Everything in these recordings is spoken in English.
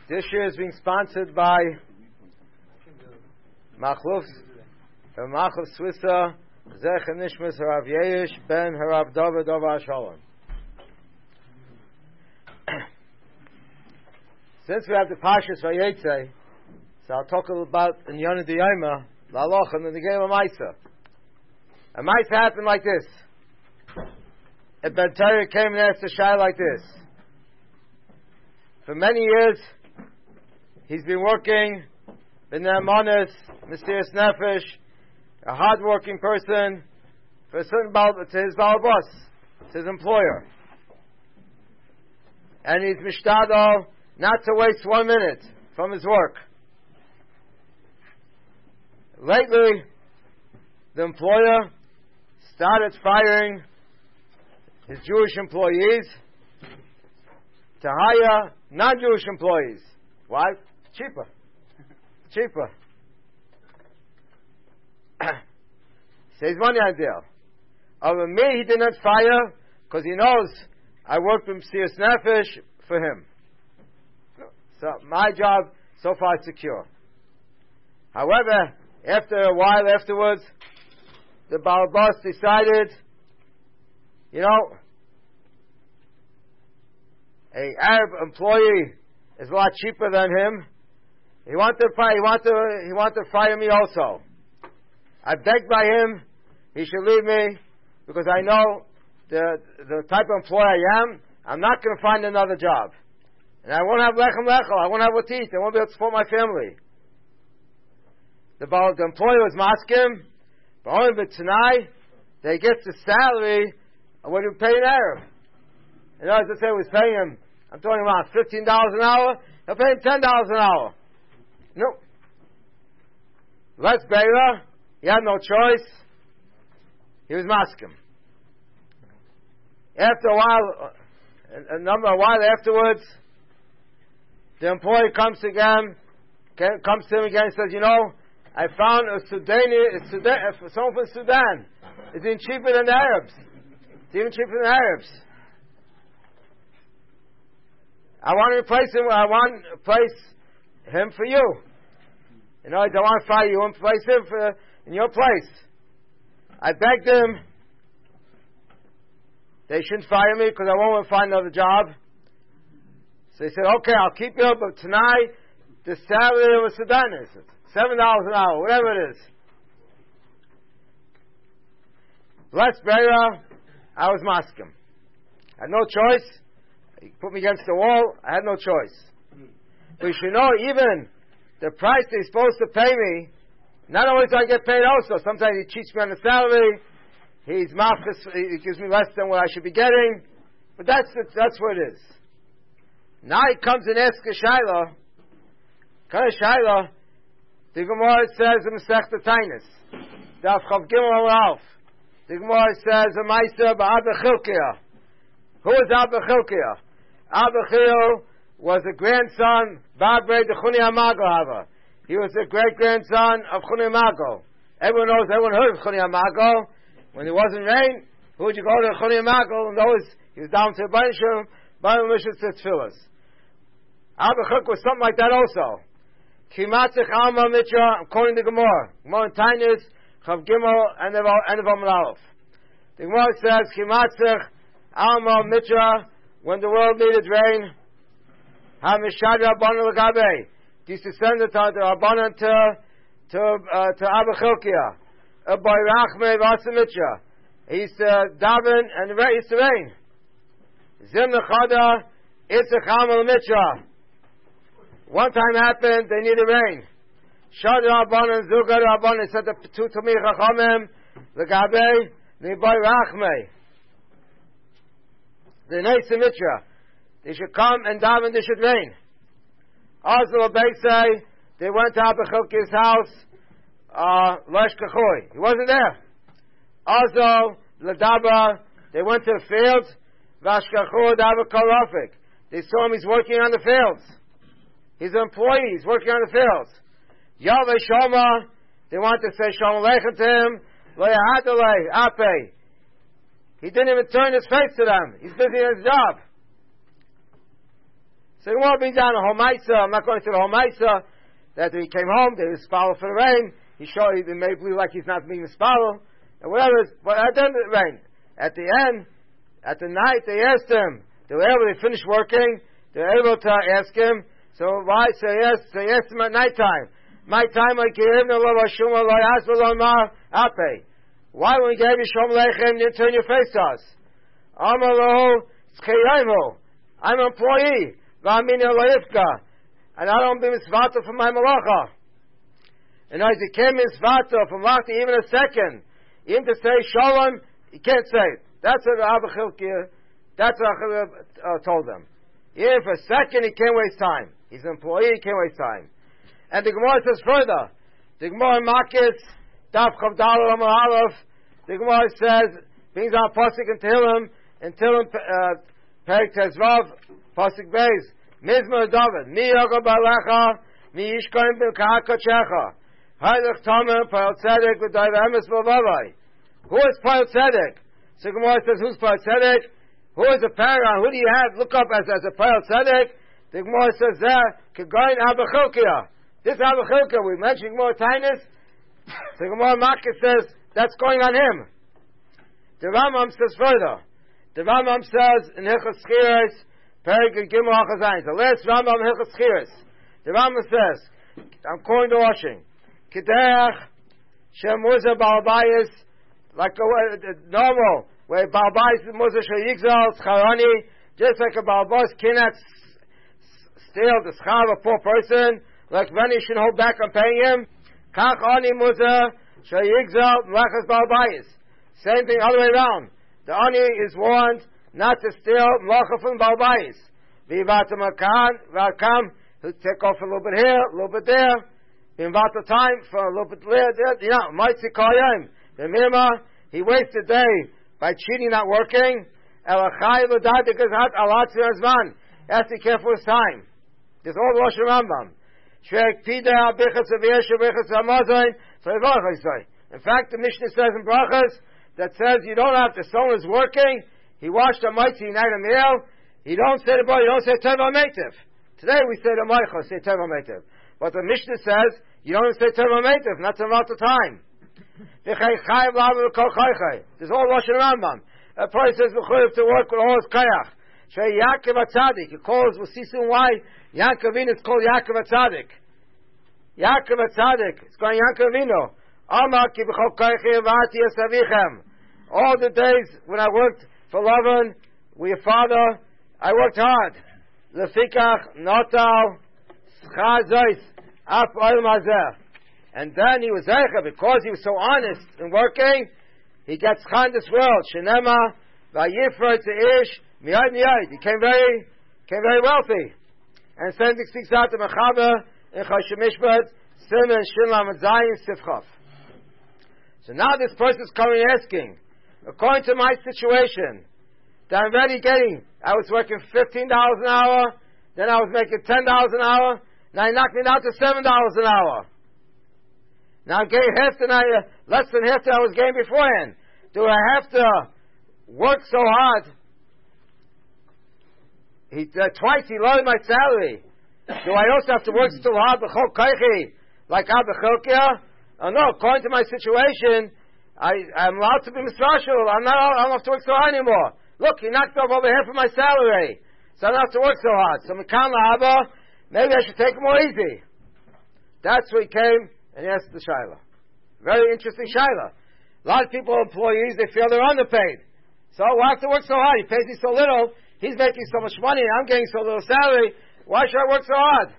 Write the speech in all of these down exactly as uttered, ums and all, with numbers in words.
This year is being sponsored by Machluf, Machluf Swissa, Zech Nishmas Harav Yeish Ben Harav David Dova Shalom. Since we have the Pashas Vayetze, so I'll talk a little about in Yonah D'Yoma, Laloch, and then the game of Maisa. A Maisa happened like this. A Ben Torah came and asked a Shai like this. For many years, he's been working in the Amanis, Mysterious Nefesh, a hard-working person for a certain Baal, to his Baal boss, to his employer. And he's mishtadol not to waste one minute from his work. Lately, the employer started firing his Jewish employees to hire non-Jewish employees. Why? Cheaper. Cheaper. Saves money on deal. Over me, he did not fire because he knows I worked with Mesiras Nefesh for him. So my job so far is secure. However, after a while afterwards, the Baal boss decided, you know, a Arab employee is a lot cheaper than him. He wanted to fire, he wanted to, he wanted to fire me also. I begged by him he should leave me because I know the the type of employee I am. I'm not going to find another job, and I won't have lechem lechel. I won't have what to eat. I won't be able to support my family. The, the employer was maskim, but only but tonight they get the salary of what you pay an Arab. And as I say, was paying him. I'm talking about fifteen dollars an hour. They'll pay him ten dollars an hour. Nope. Les Beira, he had no choice. He was maskim. After a while, a, a number a while afterwards, the employee comes again, comes to him again and says, "You know, I found a Sudani, a Sudan, someone from Sudan. It's even cheaper than the Arabs. It's even cheaper than the Arabs. I want to replace him. I want to replace him for you. You know, I don't want to fire you and replace him for, in your place." I begged him. They shouldn't fire me because I won't find another job. So he said, "Okay, I'll keep you, but tonight the salary of a Sudan is seven dollars an hour, whatever it is." Bless Beira, I was maskim. I had no choice. He put me against the wall. I had no choice. But you should know, even the price they're supposed to pay me, not only do I get paid also, sometimes he cheats me on the salary. He's mafis, he gives me less than what I should be getting. But that's the, that's what it is. Now he comes and asks a Shaila. Kind of Shaila. The Gemara says in Masechta Tainis, Daf Chav Gimel Alf. The Gemara says a Meiser ba'Abba Chilkiah. Who is Abba Chilkiah? Abba Chil was a grandson, Babre de Chuni Amago Hava. He was a great-grandson of Chuni Amago. Everyone knows, everyone heard of Chuni Amago. When there wasn't rain, who would you go to Chuni Amago? And those, he was down to the Banishim, Banishim to Tfilas. Abba Chilkiah was something like that also. Kimatzich Alma Mitra, according to Gemara. Gemara in Tainis, Chav Gimel, and of Amralov. The Gemara says, Kimatzich Alma Mitra, when the world needed rain, HaMishad Rabbanan L'Gabe, used to send it to the Rabbanan to, to, uh, to Abba Chilkiah. A boy Rachmei V'asa Mitra. He used to daven, and the rain used to rain. Zim Nechada, Itzich Alma Mitra. One time happened, they needed rain. Shad Rabbanan, Zugar Rabbanan, said the two Tamir Chachamim, L'Gabe, the boy Rachmei. The Neitz Mitra. They should come and daven, they should rain. Azal Beisai, they went to Abba Chilkiah's house, uh, Lesh Kachoy. He wasn't there. Azal, Ladaba, they went to the fields, Vashkachor, Dava Kalafik. They saw him, he's working on the fields. He's an employee, he's working on the fields. Yahweh Shoma, they wanted to say Shalom Aleichem to him, Lo Yahadalei, Ape. He didn't even turn his face to them. He's busy in his job. So the Gemara brings down a Homaisa. I'm not going to the Homaisa. That when he came home, they was spalal for the rain. He showed he made believe like he's not being spalal. And whatever. But at the end of the rain. At the end, at the night, they asked him. They were able to finish working. They were able to ask him. So why? So yes, so they asked him at night time. My time, I gave no love Shuma lo yasbel lo ma ape. Why, when we gave you Shom Lechem, you didn't turn your face to us? Amalo tzcheyaymo. I'm an employee. V'amini lo yifka. And I don't be misvata for my malacha. And as he came misvata for malacha even a second, even to say shalom, he can't say it. That's what Abba Chilkiah, that's what Abba uh, told them. Even for a second, he can't waste time. He's an employee, he can't waste time. And the Gemara says further, the Gemara in Makis, Daf Chav Daled Amar Aleph, the Gemara says, brings out Pasuk in Tehillim, in Tehillim, uh, Perek Tezvav, Pasuk Beis, Mizmor David, Mi Yogo Balecha, Mi Yishkoim B'Kah Kochecha, Haylech Tomer, Pa'al Tzedek, V'Dai V'Emes B'Vavai. Who is Pa'al Tzedek? So Gemara says, who's Pa'al Tzedek? Who is a paragon? Who do you have? Look up as, as a Pa'al Tzedek. The Gemara says there, Kegoin Abba Chilkiah. This Abba Chilkiah, we mentioned Gemara Tainus. So Gemara Makis says, that's going on him. The Rambam says further. The Rambam says in Hilchos Schiras, Perek Gimel Achazayin. The last Rambam in Hilchos Schiras. The Rambam says, I'm calling the washing. Kederach Shem Muza Balbayis, like a, a, a normal, where Balbayis is Muza Shayigzal, Scharani, just like a Balbos cannot steal the schar of a poor person, like when he should hold back on paying him. Kach Ani Muza Shayigzal, Mlachas Balbayis. Same thing all the way around. The Ani is warned not to steal Mlacha from Balbayis. Vivata Makan, Vakam, he'll take off a little bit here, a little bit there. Vivata time for a little bit there, there. You know, Maitzi Kayim. The Mima, he wastes a day by cheating, not working. Elachai L'dad, because Hat Alatzi Azman. He has to be careful with time. There's all Rosh Rambam. Shrek Pida Abichas Avir Shabichas Hamazon. So in fact, the Mishnah says in Brachas that says you don't have to. Someone is working. He washed a mitzvah night a meal. You don't say the boy. You don't say Teva Meitiv. Today we say the Meicha, say Teva Meitiv. But the Mishnah says you don't say Teva Meitiv. Not about the time. There's all Rosh Rambam. A person says to work with all his kayach. Shay Yaakov Atzadik. He calls. We'll see soon why Yaakov Avinu is called Yaakov Atzadik. Yaakov Atzadik. It's called Yaakov Avinu. All the days when I worked for Lavan, with your father, I worked hard. Lefikach, Notal, Schar Zois, Af Oil Mazer. And then he was Eicha, because he was so honest in working, he gets Schar in this world. Shenema, Vayifra Teish, Miyad Miyad. He came very, came very wealthy. And same thing speaks out to Mechaber, in Choshen Mishpat, Simon, Shinlam, and Zayin, Sifchaf. So now this person is coming and asking, according to my situation, that I'm already getting, I was working fifteen dollars an hour, then I was making ten dollars an hour, now he knocked me down to seven dollars an hour. Now I'm getting half the night, uh, less than half that I was getting beforehand. Do I have to work so hard? He, uh, twice he lowered my salary. Do I also have to work so hard, like Abba Chilkiah? Oh no, according to my situation, I, I'm allowed to be mistrashul. I'm not, I don't have to work so hard anymore. Look, he knocked off over half of my salary. So I don't have to work so hard. So Mekan La'aba, maybe I should take it more easy. That's where he came and he asked the Shaila. Very interesting Shaila. A lot of people, employees, they feel they're underpaid. So why have to work so hard? He pays me so little, he's making so much money, and I'm getting so little salary. Why should I work so hard?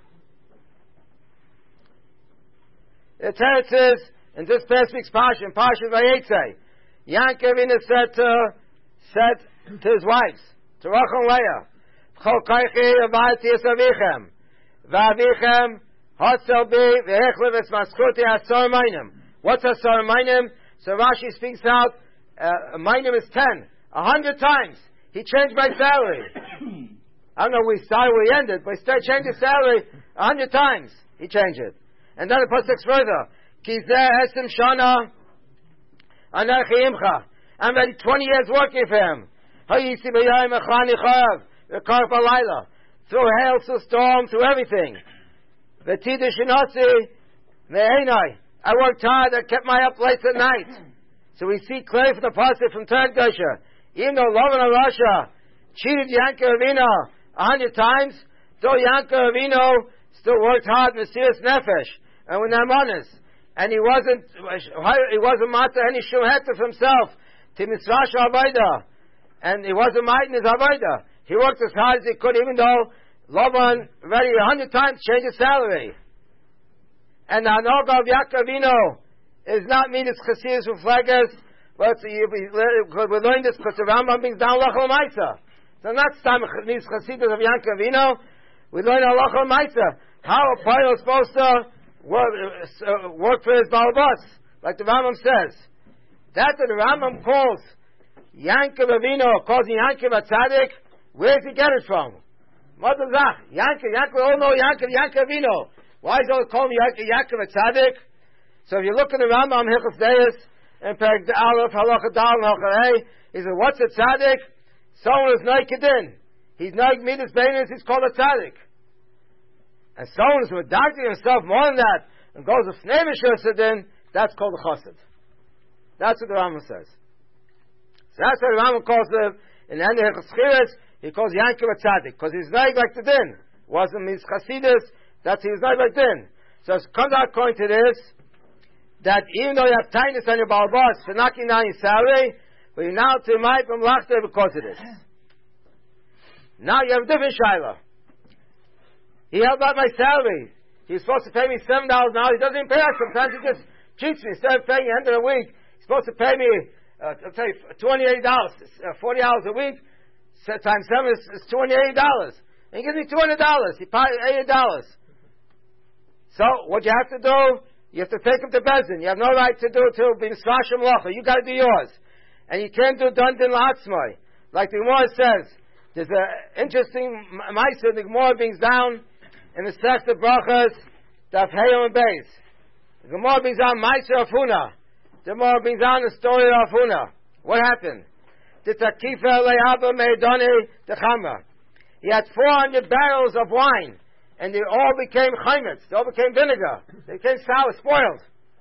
The Teretz says, in this past week's Parsha, in Parsha Vayetze, Yaakov Avinu said to, said to his wives, to Rachel and Leah, Chol kaichi avayati es avichem, v'avichem hotzel bi v'hechlev es maschuti asor mainim. What's asor mainim? So Rashi speaks out, uh, mainim is ten, a hundred times. He changed my salary. I don't know where we started, where he ended, but he changed his salary a hundred times. He changed it. And then the pasuk further, Ki zeh esem shana anachi imcha. I'm already twenty years working for him. Hayisi b'yayim echani chayav v'karf alayla through hail, through storm, through everything. V'tida shenasi ve'enai. I worked hard, I kept my up late at night. So we see clearly from the passage from Third Gosha, even though Lavan of Russia cheated Yankov Avinu a hundred times, though Yankov Avinu still worked hard, Mesiras Nefesh, and with Namanis. And he wasn't, he wasn't matter any shum heter for himself, to Misrash Avaida. And he wasn't mighty in his Avaida. He worked as hard as he could, even though Lavan already a hundred times changed his salary. And the Hanoga of Yaakov Avinu is not mean it's Chassidus Ufleges, but we learn this because the Rambam brings down Lachal Maisa. So not Stam means Chassidus of Yaakov Avinu, we learn Lachal Maisa. How a Poil is supposed to work, uh, work for his Balabas, like the Rambam says. That's what the Rambam calls Yankov Avinu, calls Yankov a Tzaddik. Where does he get it from? Mother Zach, Yankov, Yankov, all know Yankov, Yankov Avinu. Why is it called Yaakov a Tzaddik? So if you look in the Rambam, Hilchos Deis, and Perek Aleph, Halacha Dal, and Halacha Hey, he says, what's a Tzaddik? Someone who's Noikidin. He's Noik Midas Beinis, he's called a Tzaddik. And someone who's medacting himself more than that, and goes with Fnei Mishur, that's called a Chassid. That's what the Rambam says. So that's what the Rambam calls him, in the end of Hilchos Chiras, he calls Yankov a Tzaddik, because he's Noik like the Din. Wasn't his Chassidus, that's he was Noik like Din. So it comes out according to this, that even though you have tightness on your balbas for knocking down your salary, but you're now to my from laughter because of this. Now you have a different shaila. He held out my salary. He's supposed to pay me seven dollars an hour. He doesn't even pay us. Sometimes he just cheats me. Instead of paying end of the week, he's supposed to pay me, uh, I'll tell you, twenty-eight dollars, uh, forty hours a week. Times seven is, is twenty-eight dollars. And he gives me two hundred dollars. He pays eighty dollars. So what you have to do, you have to take him to Bezdin. You have no right to do it to be Misrashim Locha. You got to do yours. And you can't do Dundin Latzmai. Like the Gemara says, there's an interesting Maisa, the Gemara brings down in the Sechta Brachas, Daf Heyo and Beis. The Gemara brings down Maisa Afuna. The Gemara brings down the story of Afuna. What happened? The Takifa Le'aba Meidoni Techama. He had four hundred barrels of wine. And they all became chaimetz. They all became vinegar. They became sour, spoiled.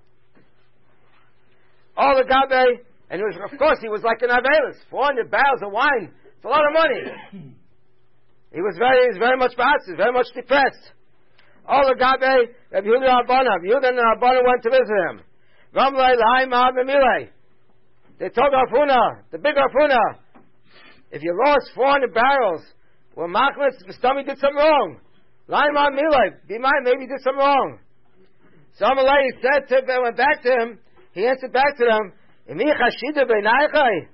All the gabe, and it was, of course, he was like an avelis. Four hundred barrels of wine. It's a lot of money. He was very, he was very much ba'atzis, very much depressed. All the gabe, Rabbi Yehuda Rabbana, Rabbi Yehuda and Rabbana went to visit him. Ramlei l'hai ma'ad memilei. They told Afuna, the big Afuna, if you lost four hundred barrels, well, Machlis, the stomach did something wrong. Laimah Milai, be mine, maybe he did something wrong. So Amalei said to him, went back to him, he answered back to them, Imi chashida b'naichai.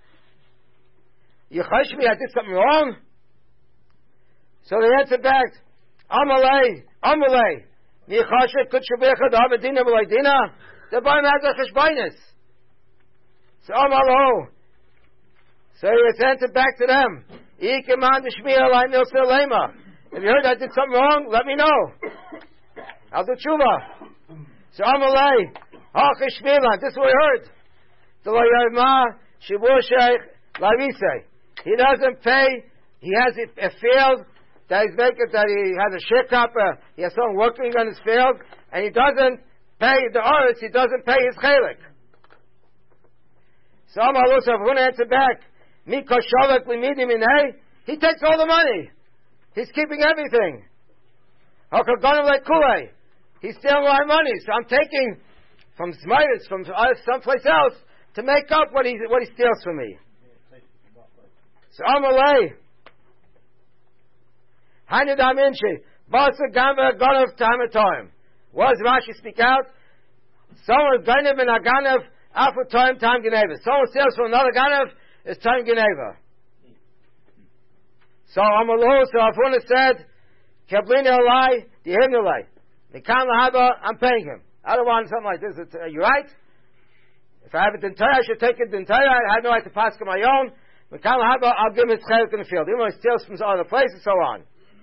You chash me, I did something wrong? So they answered back, Amalei, Amalei, Mi chashet kut shubecha da'abedina b'laydina, the bar mazah cheshbainis. So Amalo, so he answered back to them, Ikeman d'shmiya alai milsa lema. If you heard I did something wrong, let me know. I'll do tshuva. So Amalei, Hachish Milan, this is what I heard. The Layarma, Shibur Sheikh, Larisei. He doesn't pay, he has a, a field that he's making, that he has a shirkapper, he has someone working on his field, and he doesn't pay the oris, he doesn't pay his chalik. So Amalei, so if answer back, Miko Shavak Limidim Inei, he takes all the money. He's keeping everything. He's stealing my money, so I'm taking from Smitis, from someplace else, to make up what he what he steals from me. So Amalei, Hanidam Inchi, Basa Gamba Ganav Time. What does Rashi speak out? Someone Ganav and Aganav after time time Geneva. Someone steals from another Ganav, it's time Geneva. So Amalu, so Afuna said, Kablina Alai, the Himnalai. Mikam Lahaba, I'm paying him. I don't want something like this. Are you right? If I have it entire, I should take it entire. I have no right to pass on my own. Mikam Lahaba, I'll give him his chelik in the field. Even when he steals from other places and so on.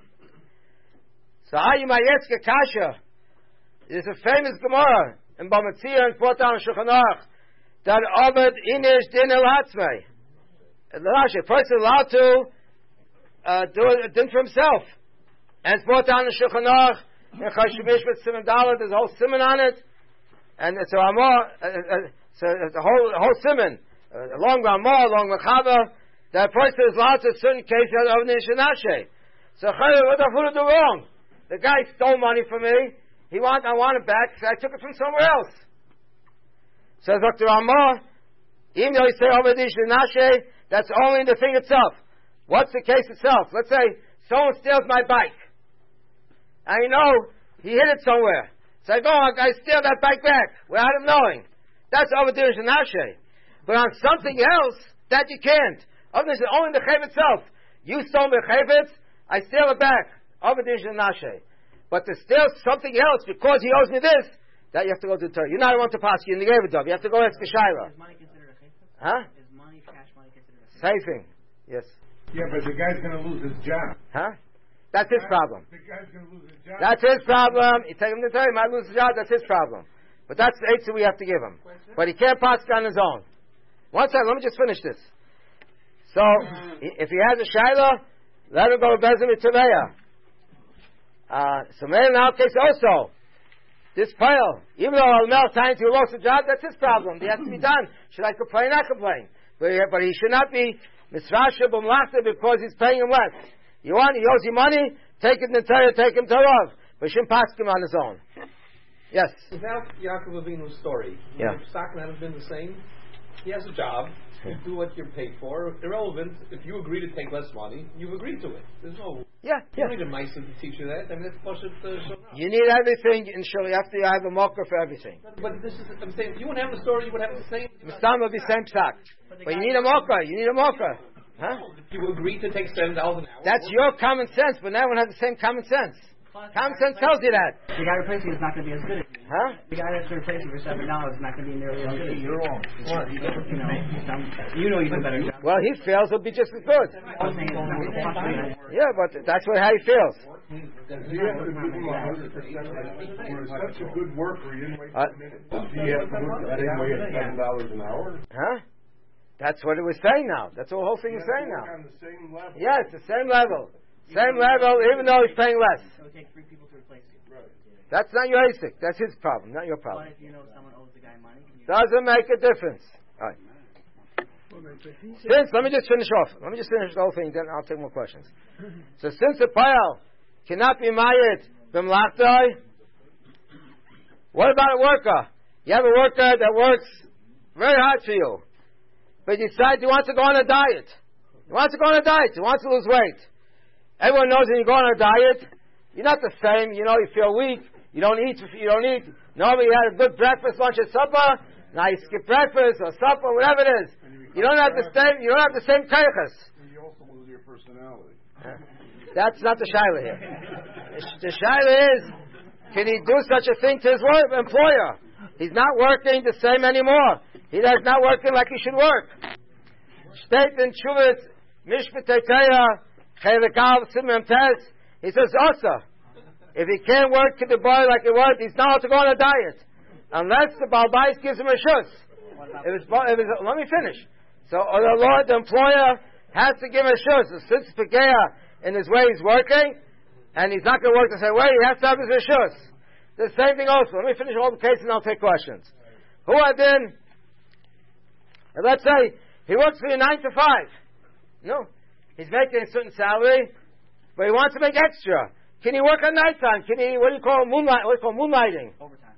So Ayu Mayetzke Kasha is a famous Gemara in Bamatzia and brought down in Shulchan Aruch that Obed Inish Din El Hatzmei. A person allowed to Uh, do it, do it for himself. And it's brought down in Shulchan Aruch, in Choshen Mishpat, Siman Dalet, there's a whole Siman on it. And it's a Ramah, uh, uh, so it's a whole, a whole Siman, uh, along Ramah, along Mechava, that a person is allowed to certain cases of Nishan Ashe. So, what the fool do wrong? The guy stole money from me. He want, I want it back, so I took it from somewhere else. Says Doctor Ramah, even though you say over Nishan Ashe, that's only the thing itself. What's the case itself? Let's say someone steals my bike. And you know, he hid it somewhere. So I go, I steal that bike back without him knowing. That's Ovedish and Ashe. But on something else, that you can't. Ovedish is only the Chav itself. You stole the Chavetz, I steal it back. Ovedish and Ashe. But to steal something else because he owes me this, that you have to go to the Torah. You're not one to pass you in the Gevadov. You have to go ask the Shaira. Is money considered a Chavetz? Huh? Is money, cash money considered a Chavetz? Same thing. Yes. Yeah, but the guy's going to lose his job. Huh? That's his problem. The guy's going to lose his job. That's his problem. You take him to tell him, he might lose his job, that's his problem. But that's the answer we have to give him. But he can't pass it on his own. One second, let me just finish this. So, if he has a Shaila, let him go to Bezim Itaveya. Uh, so, man, in our case also, this pile, even though Al-Mel telling you lost a job, that's his problem. It has to be done. Should I complain? Not complain. But he, but he should not be Misrasha B'mlachta because he's paying him less. You want, he owes you money, take it in the Torah, take him to Rav. But he shouldn't pass him on his own. Yes? Without Yaakov Avinu's story, yeah. If stock had been the same, he has a job, you do what you're paid for. Irrelevant, if you agree to take less money, you've agreed to it. There's no... Yeah, you yeah. don't need a Maisa to teach you that. I mean, that's Pashat uh, You need everything, and sure, you have to have a mocker for everything. But, but this is, I'm saying, if you wouldn't have the story, you would have the same... Mistam will be same stock. But, but you need a mocker, you need a mocker. Huh? If you agree to take seven dollars an hour... That's your common sense, but everyone has the same common sense. Common sense tells you that. The guy replacing you is not going to be as good as you. Huh? The guy that's replacing you for seven dollars is not going to be nearly as good as you. You're wrong. You know, some, you know you do a better job. Well, he feels he'll be just as good. Yeah, but that's what how he feels. Does he have to give him one hundred percent? We're such a good worker, he didn't wait Uh, a minute. Does he have to work that same way at seven dollars an hour? Huh? That's what it was saying now. That's what the whole thing is saying now. On the same level. Yeah, it's the same level. Same level, even though he's paying less. So it takes three people to replace you. Right. That's not your basic. That's his problem, not your problem. But if you know someone owes the guy money, can you... Doesn't make a difference. All right. Since, let me just finish off. Let me just finish the whole thing, then I'll take more questions. So since the pile cannot be mayit b'mlachtoi, what about a worker? You have a worker that works very hard for you, but you decide he wants to go on a diet. He wants to go on a diet. He wants to lose weight. Everyone knows when you go on a diet, you're not the same. You know, you feel weak. You don't eat. You don't eat. Normally, you had a good breakfast, lunch, and supper. Now you skip breakfast or supper, whatever it is. You don't have the same. You don't have the same kaichas. You also lose your personality. That's not the shaila here. The shaila is, can he do such a thing to his work, employer? He's not working the same anymore. He is not working like he should work. State in Chuvas Mishpatei Torah. He says also, if he can't work to the body like he worked, he's not allowed to go on a diet. Unless the Balbais gives him a shus. If it's, if it's, let me finish. So the Lord, the employer, has to give him a shus. So since Pegeah in his way he's working, and he's not going to work the same way, he has to have his shus. The same thing also. Let me finish all the cases and I'll take questions. Who had been, let's say, he works for you nine to five. No. He's making a certain salary, but he wants to make extra. Can he work at nighttime? Can he, what do you call moonlight? What do you call moonlighting? Overtime.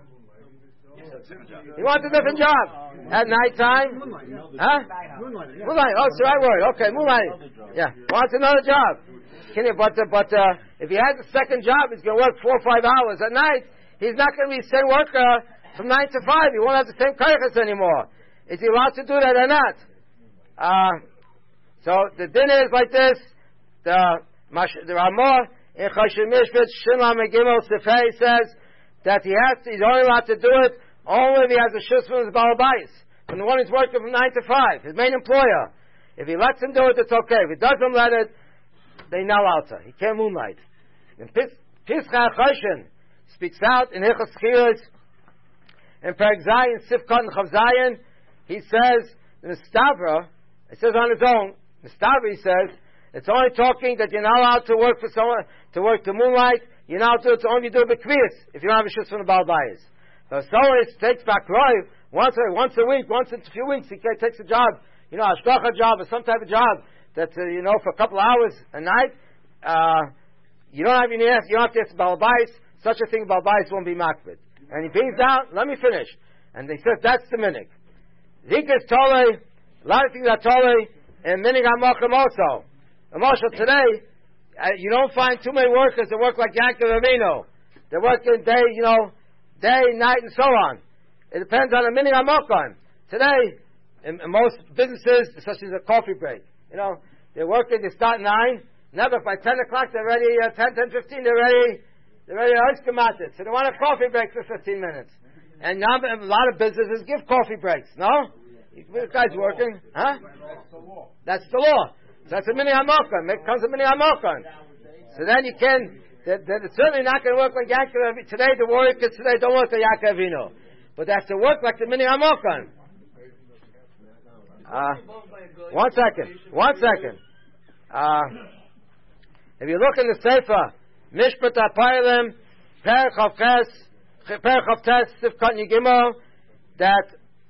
He wants a different job. At nighttime? Huh? Moonlighting. Moonlighting. Oh, it's the right word. Okay, moonlighting. Yeah. Wants another job. Can he, but, uh, but, uh, if he has a second job, he's going to work four or five hours at night. He's not going to be the same worker from nine to five. He won't have the same kaichas anymore. Is he allowed to do that or not? Uh, So the din is like this. The the Ramah in Choshen Mishpat Shinla Megimel Sefei says that he has to, he's only allowed to do it only if he has a shus from his balabais, from the one who's working from nine to five, his main employer. If he lets him do it, it's okay. If he doesn't let it, they now alter. He can't moonlight. And Pischa Choshen speaks out in Hilchos Chiras in Perek Zayin Sifkat and Chav Zayin. He says the Stavra. It says on his own. The Stavri says It's only talking that you're not allowed to work for someone, to work the moonlight. You're not allowed to, only do it b'kviyas, if you don't have a shus from the Baal Bayis. So if someone takes back Roy, once a, once a week, once in a few weeks, he takes a job, you know, a shkocha job or some type of job, that, uh, you know, for a couple of hours a night, uh, you don't have any, you don't have to ask Baal Bayis. Such a thing, Baal Bayis won't be makbid. And he brings down, let me finish. And he says, that's the minig. Zikas Tolei, a lot of things are Tolei, and minig HaMochim also. Emotional today, uh, you don't find too many workers that work like Yankov Avinu. They work in day, you know, day, night, and so on. It depends on the minig HaMochim. Today, in, in most businesses, especially the coffee break, you know, they're working, they start at nine, never by ten o'clock, they're ready, uh, ten, ten fifteen, they're ready, they're ready to ice so they want a coffee break for fifteen minutes. And now a lot of businesses give coffee breaks, no? This guy's working, huh? That's the law. So that's a mini hamokan. It comes a mini hamokan. So then you can, that, that it's certainly not going to work like Yaakov Avinu. Today the workers today don't work like Yaakov Avinu. But they have to work like the mini hamokan. Uh, one second. One second. Uh, if you look in the Sefer, Mishpat HaPaylim, Perek Chavches, Perek Chavtes, Sifkat Yigimel, that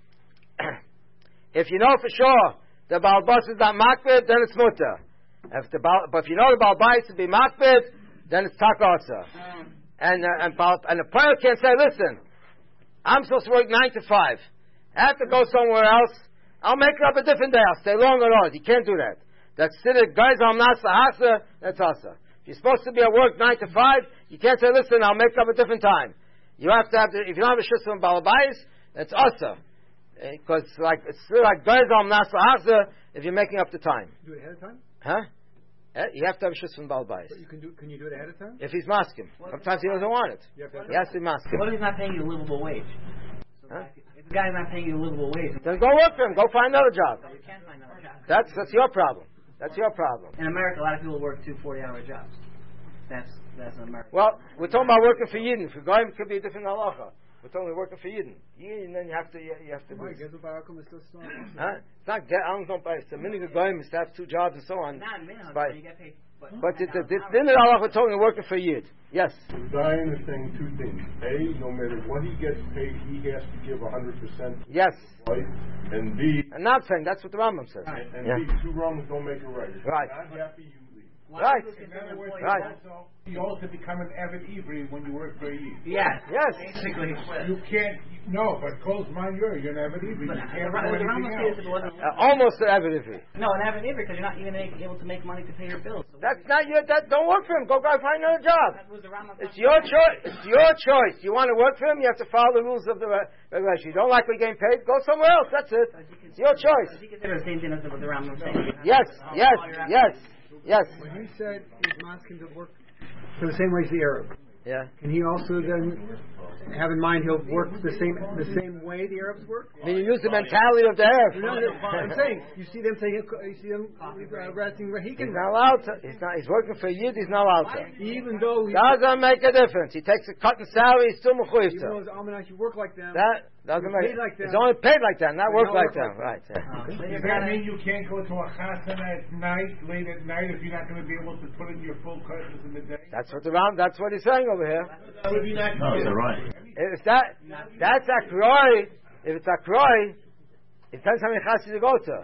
if you know for sure the Baal Bas is not makbid, then it's mutter. If the Baal, but if you know the Baal Bais to be makbid, then it's takasa. And uh, and Baal, and the player can't say, listen, I'm supposed to work nine to five. I have to go somewhere else. I'll make it up a different day. I'll stay longer on. You can't do that. That's still guys on nasa hasa. That's asa. If you're supposed to be at work nine to five, you can't say, listen, I'll make up a different time. You have to have to, if you don't have a shus from Baal Bais, that's asa. Because like it's still like Gerzam Nasa Hasa if you're making up the time. Do it ahead of time? Huh? You have to have a shus from Baal Bais. But you can do. Can you do it ahead of time? If he's masking, sometimes he doesn't want it. He has to be masking. What if he's not paying you a livable wage? So huh? If the guy's not paying you a livable wage, then go work for him. Go find another job. You can't find another job. That's that's your problem. That's your problem. In America, a lot of people work two forty-hour jobs. That's that's in America. Well, we're talking about working for Yidden. For Goyim, it could be a different halacha. We're talking working for Yidden. Yidden, then you have to, you, you have to. Why, Gezel Barakum is still strong. Huh? It's not get. I don't know. It's a minute of Goyim is to have two jobs and so on. Not a minute. But, you get paid. But, but the dinner halacha we're talking working for Yid. Yes. Zion is saying two things. A, no matter what he gets paid, he has to give a hundred percent. Yes. Right. And B. I'm not saying that's what the Rambam says. Right. And yeah. B, two wrongs don't make a right. Right. If you're not happy, you leave. Right. Right. Also, you also become an avid Ivri when you work for a Yid. Yes. Yes. Basically. You can't. No, but close mind you're you're an avid Ivri. You can't do anything else. Uh, almost an avid Ivri. No, an avid Ivri because you're not even able to make money to pay your bills. So that's not your. That don't work for him. Go go find another job. It's your choice. choice. It's your choice. You want to work for him, you have to follow the rules of the regulation. You don't like we getting paid, go somewhere else. That's it. It's your choice. You consider the same thing as what the Rambam saying. Yes. Yes. Yes. Yes. When he said he's masking to work for the same way as the Arab, yeah. Can he also then have in mind he'll work the same the same way the Arabs work? I mean, you use the mentality of the Arab. No, no, I'm saying you see them saying you see them uh, resting. He can. He's not allowed to. He's not. He's working for a Yid. He's not allowed to. Even though he doesn't make a difference. He takes a cut in salary. He's still mechuyev to. Even though his almanac, you work like them. That doesn't make. Like it's only paid like that, not work like that. Right. Yeah. Uh, Does that mean you can't go to a chasana at night, late at night, if you're not going to be able to put in your full curtains in the day? That's what the round. That's what he's saying over here. No, they're right. If that that's akroi, if it's akroi, it depends how many chassid you go to.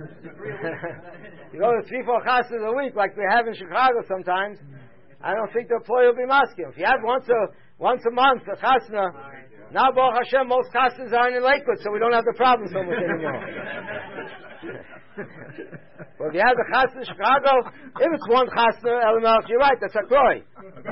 You go to three, four chassid a week, like we have in Chicago sometimes. I don't think the employee will be masking. If you have once a once a month a chasna, now Baruch Hashem, most chasnas are in Lakewood, so we don't have the problem so much anymore. But if you have the chasna in Chicago, if it's one chasna, Elimelech, you're right, that's akroi.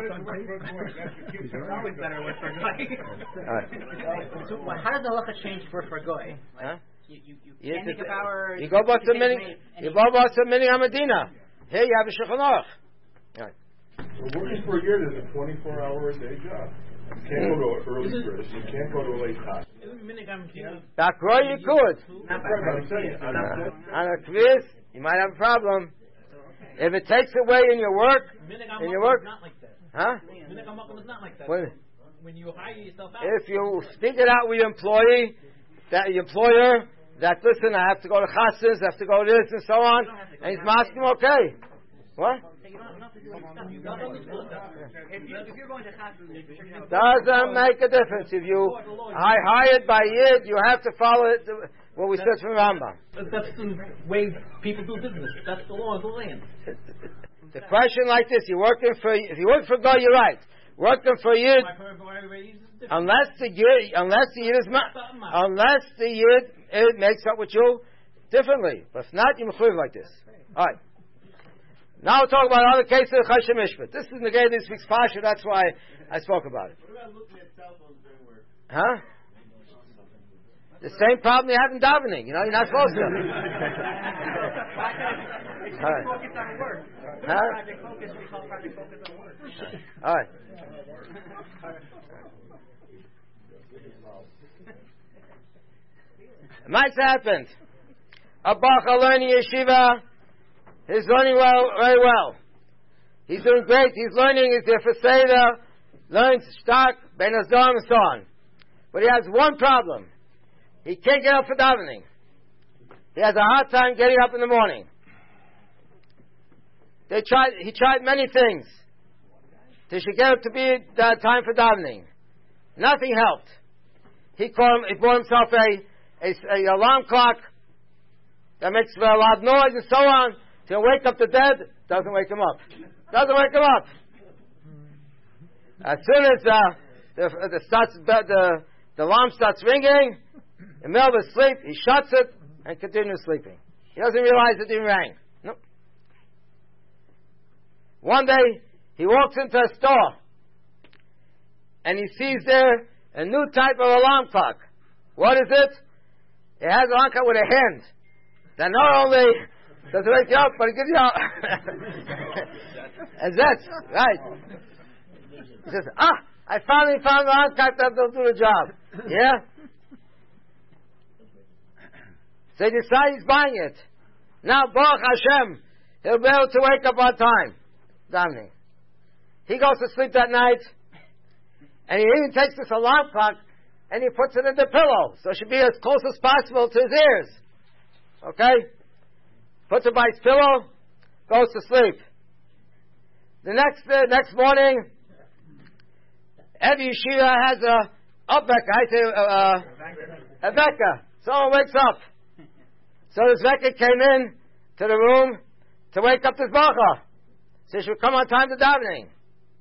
So how does the halacha change for for goy? Huh? You you you can't make a power. You go about some many. You go about some many Hamadina. Here you have a Shulchan Aruch. Right. So working for a year is a twenty-four hour a day job. You can't go to an early Chris. You can't go to a late class. Backroy you could. On a quiz, you might have a problem. If it takes away in your work, in your work, not like that. huh? Is not like that. When, when you hire yourself out. If you speak it out with your employee, that your employer, that listen, I have to go to chassidus, I have to go to this and so on, and he's asking, okay. What? You don't have enough to do any stuff. You don't understand stuff. If, you, if you're going to Chassan, you know, Doesn't make a difference. If you are hired by Yid, you have to follow it, what we said from Rambam. That's the way people do business. That's the law of the land. The question like this: you're working for, if you work for God, you're right. Working for Yid, unless the Yid, unless the Yid is, unless the Yid it makes up with you differently. But if not, you mechuyev like this. All right. Now we'll talk about other cases of Choshen Mishpat. This is the guy this week's Pasha. That's why I spoke about it. What about looking at cell phones during work? Huh? The same problem you have in davening. You know, you're not supposed to. All right. focus on work. Huh? Project focus, we call project focus on work. All right. It might have happened. A bacha learning yeshiva. He's learning well, very well. He's doing great. He's learning. He's there for Seder. Learns Shtak, Ben Azam, and so on. But he has one problem. He can't get up for davening. He has a hard time getting up in the morning. They tried. He tried many things. They should get up to be the time for davening. Nothing helped. He called. He bought himself a, a, a alarm clock that makes a loud noise and so on. He'll wake up the dead. Doesn't wake him up. Doesn't wake him up. As soon as uh, the the, starts, the the the alarm starts ringing, in the middle of his sleep, he shuts it and continues sleeping. He doesn't realize it even rang. No. One day he walks into a store and he sees there a new type of alarm clock. What is it? It has an alarm clock with a hand that not only does it wake you up, but it gives you out. And that's right. He says, ah, I finally found the alarm clock that will do the job. Yeah? So he decides he's buying it. Now, Baruch Hashem, he'll be able to wake up on time. Davening. He goes to sleep that night, and he even takes this alarm clock, and he puts it in the pillow, so it should be as close as possible to his ears. Okay? Puts it by his pillow, goes to sleep. The next uh, next morning, every yeshiva has a upbeka, I say uh, uh, a veka. Someone wakes up. So this veka came in to the room to wake up this bacha. So he should come on time to davening.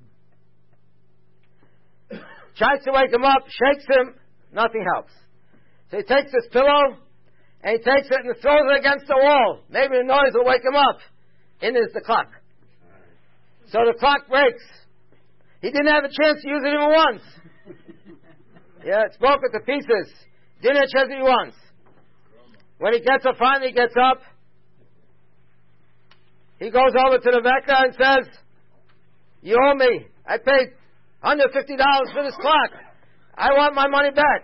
Tries to wake him up, shakes him, nothing helps. So he takes his pillow, and he takes it and throws it against the wall. Maybe the noise will wake him up. In is the clock. So the clock breaks. He didn't have a chance to use it even once. Yeah, it's broken to pieces. Didn't have a chance to use it once. When he gets up, finally gets up, he goes over to the veka and says, you owe me. I paid one hundred fifty dollars for this clock. I want my money back.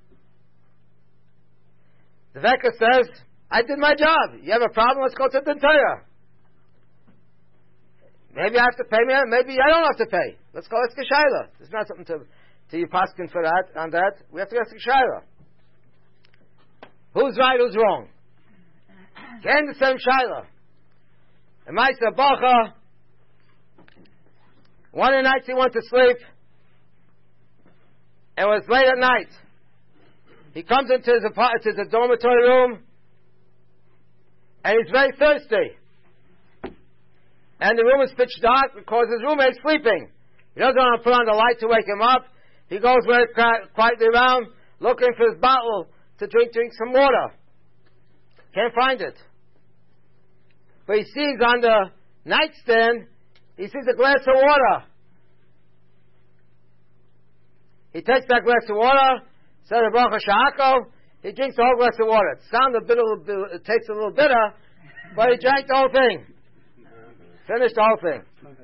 The veka says, I did my job. You have a problem? Let's go to the Torah. Maybe I have to pay me, maybe I don't have to pay. Let's go ask a Shaila. There's not something to, to you paskin for that, on that. We have to ask a Shaila. Who's right, who's wrong? Again, the same Shaila. And Maisa Bacha, one of the nights he went to sleep, and it was late at night. He comes into his apartment, to the dormitory room, and he's very thirsty. And the room is pitch dark because his roommate's sleeping. He doesn't want to put on the light to wake him up. He goes very quietly around, looking for his bottle to drink, drink some water. Can't find it. But he sees on the nightstand, he sees a glass of water. He takes that glass of water, says a bracha sha'ako, he drinks the whole glass of water. It sounds a bit, it tastes a little bitter, but he drank the whole thing. Finished the whole thing.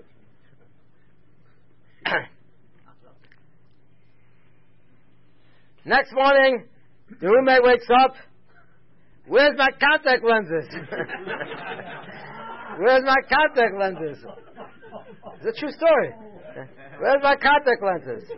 Next morning, the roommate wakes up. Where's my contact lenses? Where's my contact lenses? It's a true story. Where's my contact lenses?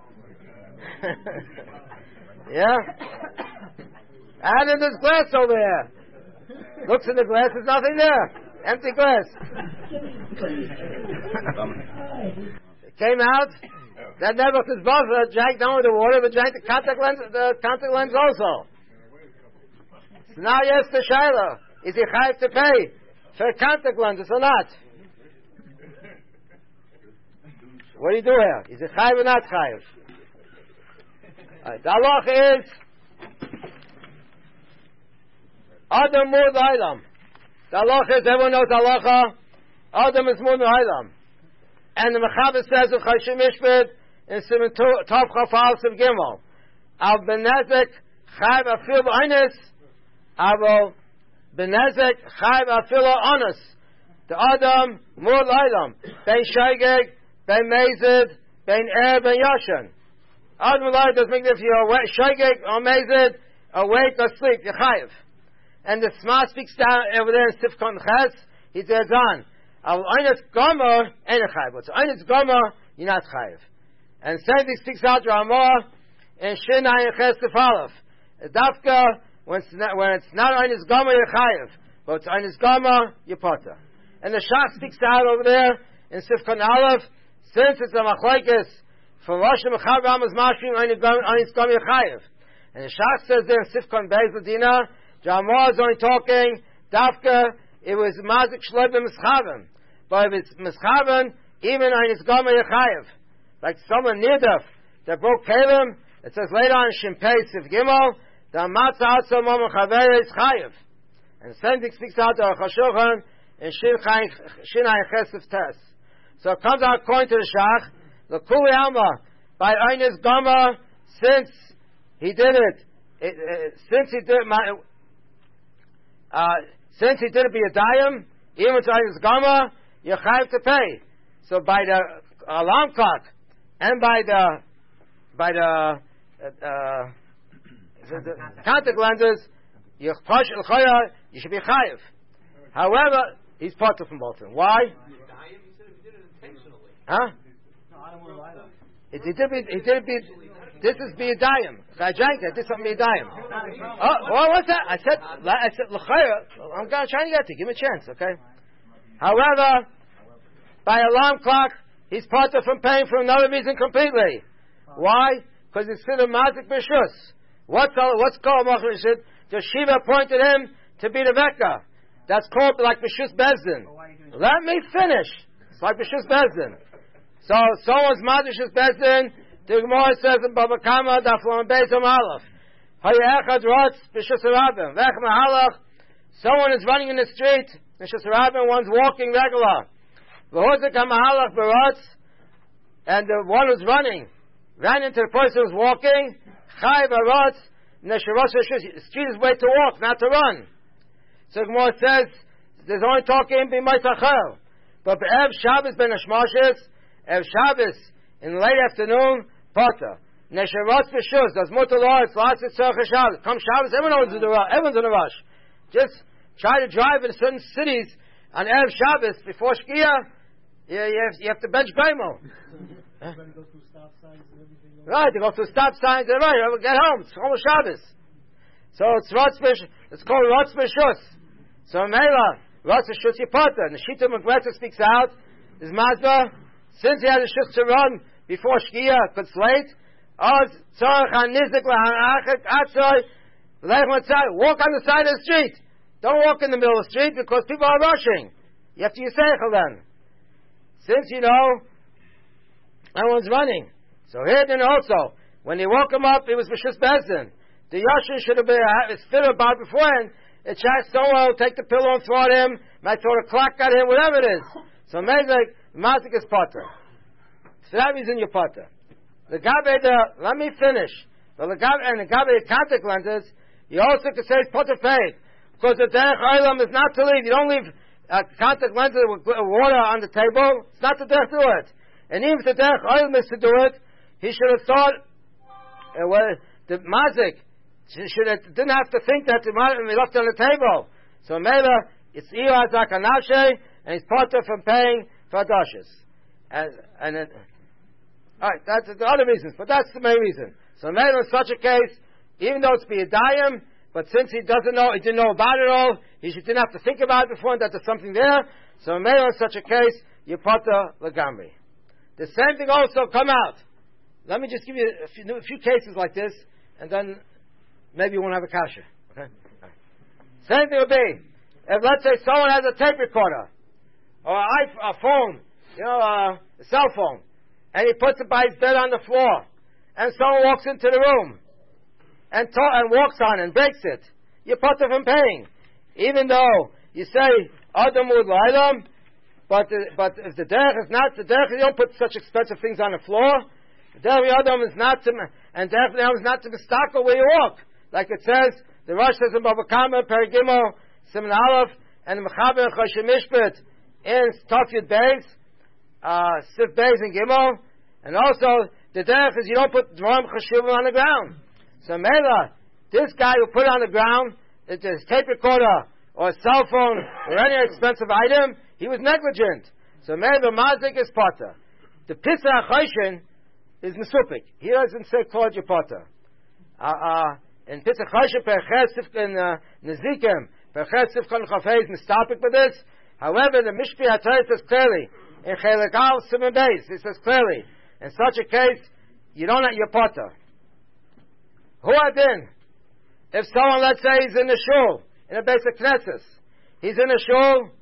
Yeah? I had in this glass over here. Looks in the glass, there's nothing there. Empty glass. came out. That Nebuchadnezzar's brother drank not only the water, but drank the contact lens, the contact lens also. So now, yes, the Shaila, is he chayiv to pay for contact lenses or not? What do you do here? Is it chayiv or not chayiv? Right, the halacha is Adam mur v'aylam. The halacha is, everyone knows halacha. Adam is mur v'aylam. And the Mechaber says of Chayshim Mishpat in Simon Tov Chaf Aleph of Gimel, Al benezek chayiv afil b'aynis, Avo benezek chayiv afil b'anis. The Adam mur v'aylam. Bein shaygeg, bein mezid, bein er, bein yashan. Adam v'aylam does make if you're shaygeg or mezid, awake or sleep, you're chayiv. And the Sma speaks down over there in Sifkon Ches, he says on, Al Einis Gomer, ain't a chayiv. So Einis Gomer, you're not chayiv. And same thing speaks out Ramah in Shin Ayin Ches Tefalef. Dafka, when it's not, when it's not Einis Gomer, you're chayiv. But it's Einis Gomer, you're potter. And the Shach speaks out over there in Sifkon Aleph, since it's a machlekes from Rosh Mechaber Ramos Mashrim, Einis Gomer, you're chayiv. And the Shach says there in Sifkon Beis Ladina, Jamar is only talking, Dafka, it was Mazik Shleib Mischaven. But if it's Mischaven, even on his Gomer Yechayev. Like someone near the, that broke Kalim, it says later on Shimpei Sif Gimel, the Matzah Atzah Mom Chavere is Chayev. And the same thing speaks out to Chashochan in Shin Ayin Chesef Tes. So it comes out according to the Shach, the Kuli Alma, by Einis Gomer, since he did it, it uh, since he did my, uh, since he did it be a dayim, even to his gama, you have to pay. So by the alarm clock and by the by the, uh, uh, the, the contact lenses, you you should be chayiv. However, he's part of from both of them. Why? Huh? It, it did be. It did be. This is be a dayim. I drank it. This is something be a dayim. Oh, well, what's that? I said. I said l'chayra. I'm trying to get to. Give him a chance, okay? However, by alarm clock, he's parted from paying for another reason completely. Why? Because it's still a mazik b'shus. What's what's called machshus? The Shiva appointed him to be the veka. That's called like b'shus bezdin. Let me finish. It's like b'shus bezdin. So someone's mazik bezdin. The Gemara says in Baba Kama, Daflon Beis Om Aleph, Hayechad Rotz b'shus rabim. Vech mahalach. Someone is running in the street. B'shus rabim. One's walking regular. V'hozik hamahalach b'rotz, and the one who's running ran into the person who's walking. Chay b'rotz. Nesharosh b'shus. The street is way to walk, not to run. So the Gemara says there's only talking b'may tachel. But Ev Shabbos ben Hashmoshes, Ev Shabbos in the late afternoon, Potter. Nesharosh b'shus. Does mutter law. It's last it's Tzarech Shabbos. Come Shabbos, everyone's in the rush. Everyone's in a rush. Just try to drive in certain cities on Erev Shabbos before Shkia. You, you, have, you have to bench Gaimel. Huh? Right, to go through stop signs and right, get home. It's almost Shabbos. So it's Rotz. It's called Rotz b'shus. So Mela Rotz b'shus Yipata. And the Shita McGregor speaks out. Is Mazda, since he had a shus to run before Shkia, because it's late. Oz tzarech hanizik lahanachik atzoy. Walk on the side of the street. Don't walk in the middle of the street because people are rushing. You have to use seichel then. Since you know everyone's running. So here then also, when they woke him up, it was b'shus bezdin. The yashin should have been a fit about beforehand. It tries someone will take the pillow and throw at him, might throw the clock at him, whatever it is. So amazing, mazik is potter. For that reason you're potter. The gabe the let me finish. The gabe and the gabe the contact lenses, you also could say it's potter paid. Because the derech olam is not to leave. You don't leave uh, contact lenses with water on the table. It's not the derech to do it. And even if the derech olam is to do it, he should have thought, uh, well, the mazik should have, didn't have to think that the mazik be left on the table. So Mela, it's Iyah Zakanashe, and he's potter from paying for dashes. And, and it, alright, that's the other reasons, but that's the main reason. So Mela, in such a case, even though it's be a dayim, but since he doesn't know, he didn't know about it all, he should, didn't have to think about it before, and that there's something there. So Mela, in such a case, you potter legamri. The same thing also come out. Let me just give you a few, a few cases like this, and then maybe you won't have a kasha. Okay? Right. Same thing would be if, let's say, someone has a tape recorder or a phone, you know, uh, a cell phone, and he puts it by his bed on the floor, and someone walks into the room and ta- and walks on it and breaks it. You potter from paying, even though you say Adam would Adam, but the, but if the derech is not the derech, you don't put such expensive things on the floor. The derech Adam is not to, and derech Adam is not to mistaka where you walk, like it says. The Rosh says in Bava Kama, Perigimo, Simon Aleph, and the Mechaber Choshen Mishpat in Tafyud Beis, uh, Sif Beis and Gimel, and also the derech is you don't put Dvarim Chashuvim on the ground. So Mela, this guy who put it on the ground, it's a tape recorder or a cell phone or any expensive item, he was negligent. So Mela, the Mazik is potter. The Pisah Choshen is Mesupik. He doesn't say Klod your potter. Uh, uh, in Pisah Choshen, Perches Sifkan Nezikim, Perches Sifkan Chafez, Mistapik with this. However, the Mishpi HaTorah says clearly, in Chelek Al Simon Beis, it says clearly, in such a case, you don't have your potter. Who adin? If someone, let's say, he's in the shul, in a basic Knesset, he's in the shul,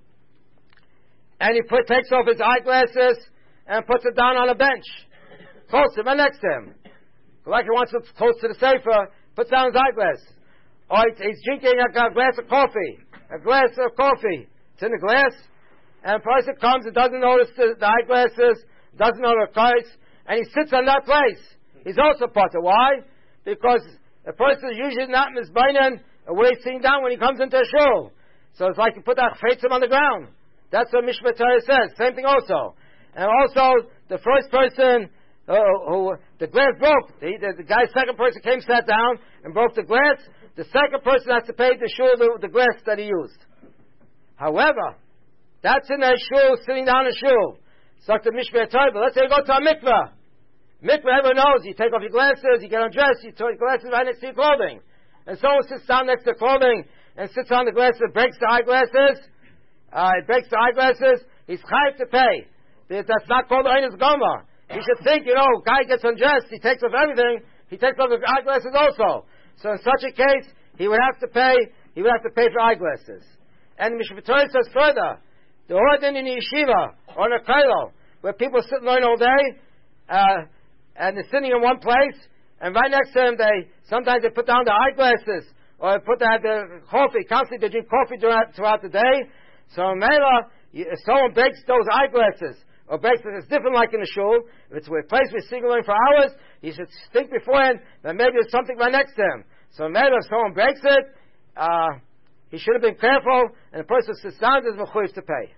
and he put, takes off his eyeglasses and puts it down on a bench, close to him and next to him. Like he wants it close to the sefer, puts down his eyeglasses. Or he's drinking a glass of coffee, a glass of coffee. It's in the glass, and a person comes and doesn't notice the, the eyeglasses, doesn't know the price, and he sits on that place. He's also potter. Why? Because a person is usually not misbainan where he's sitting down when he comes into a shul. So it's like you put that chaitzim on the ground. That's what Mishpat Torah says. Same thing also. And also, the first person uh, who, the glass broke, the, the, the guy's second person came, sat down, and broke the glass. The second person has to pay the shul the, the glass that he used. However, that's in a shul, sitting down in a shul. So the Mishpat Torah, but let's say you go to a mikveh. Mikveh, everyone knows, you take off your glasses, you get undressed, you put your glasses right next to your clothing. And someone sits down next to the clothing and sits on the glasses, breaks the eyeglasses, uh, it breaks the eyeglasses, he's chayav to pay. That's not called Einis Goma. He should think, you know, guy gets undressed, he takes off everything, he takes off the eyeglasses also. So in such a case, he would have to pay, he would have to pay for eyeglasses. And Mishpat Torah says further, the ordin in yeshiva, or in a kollel, where people sit and learn all day, uh, and they're sitting in one place, and right next to them, they sometimes they put down the eyeglasses, or they put down the coffee. Constantly, they drink coffee throughout, throughout the day. So, Mela, if someone breaks those eyeglasses, or breaks it, it's different like in the shul. If it's a place we're sitting for hours, you should think beforehand that maybe there's something right next to him. So, Mela, if someone breaks it, uh, he should have been careful, and the person sits down is mechuyev to pay.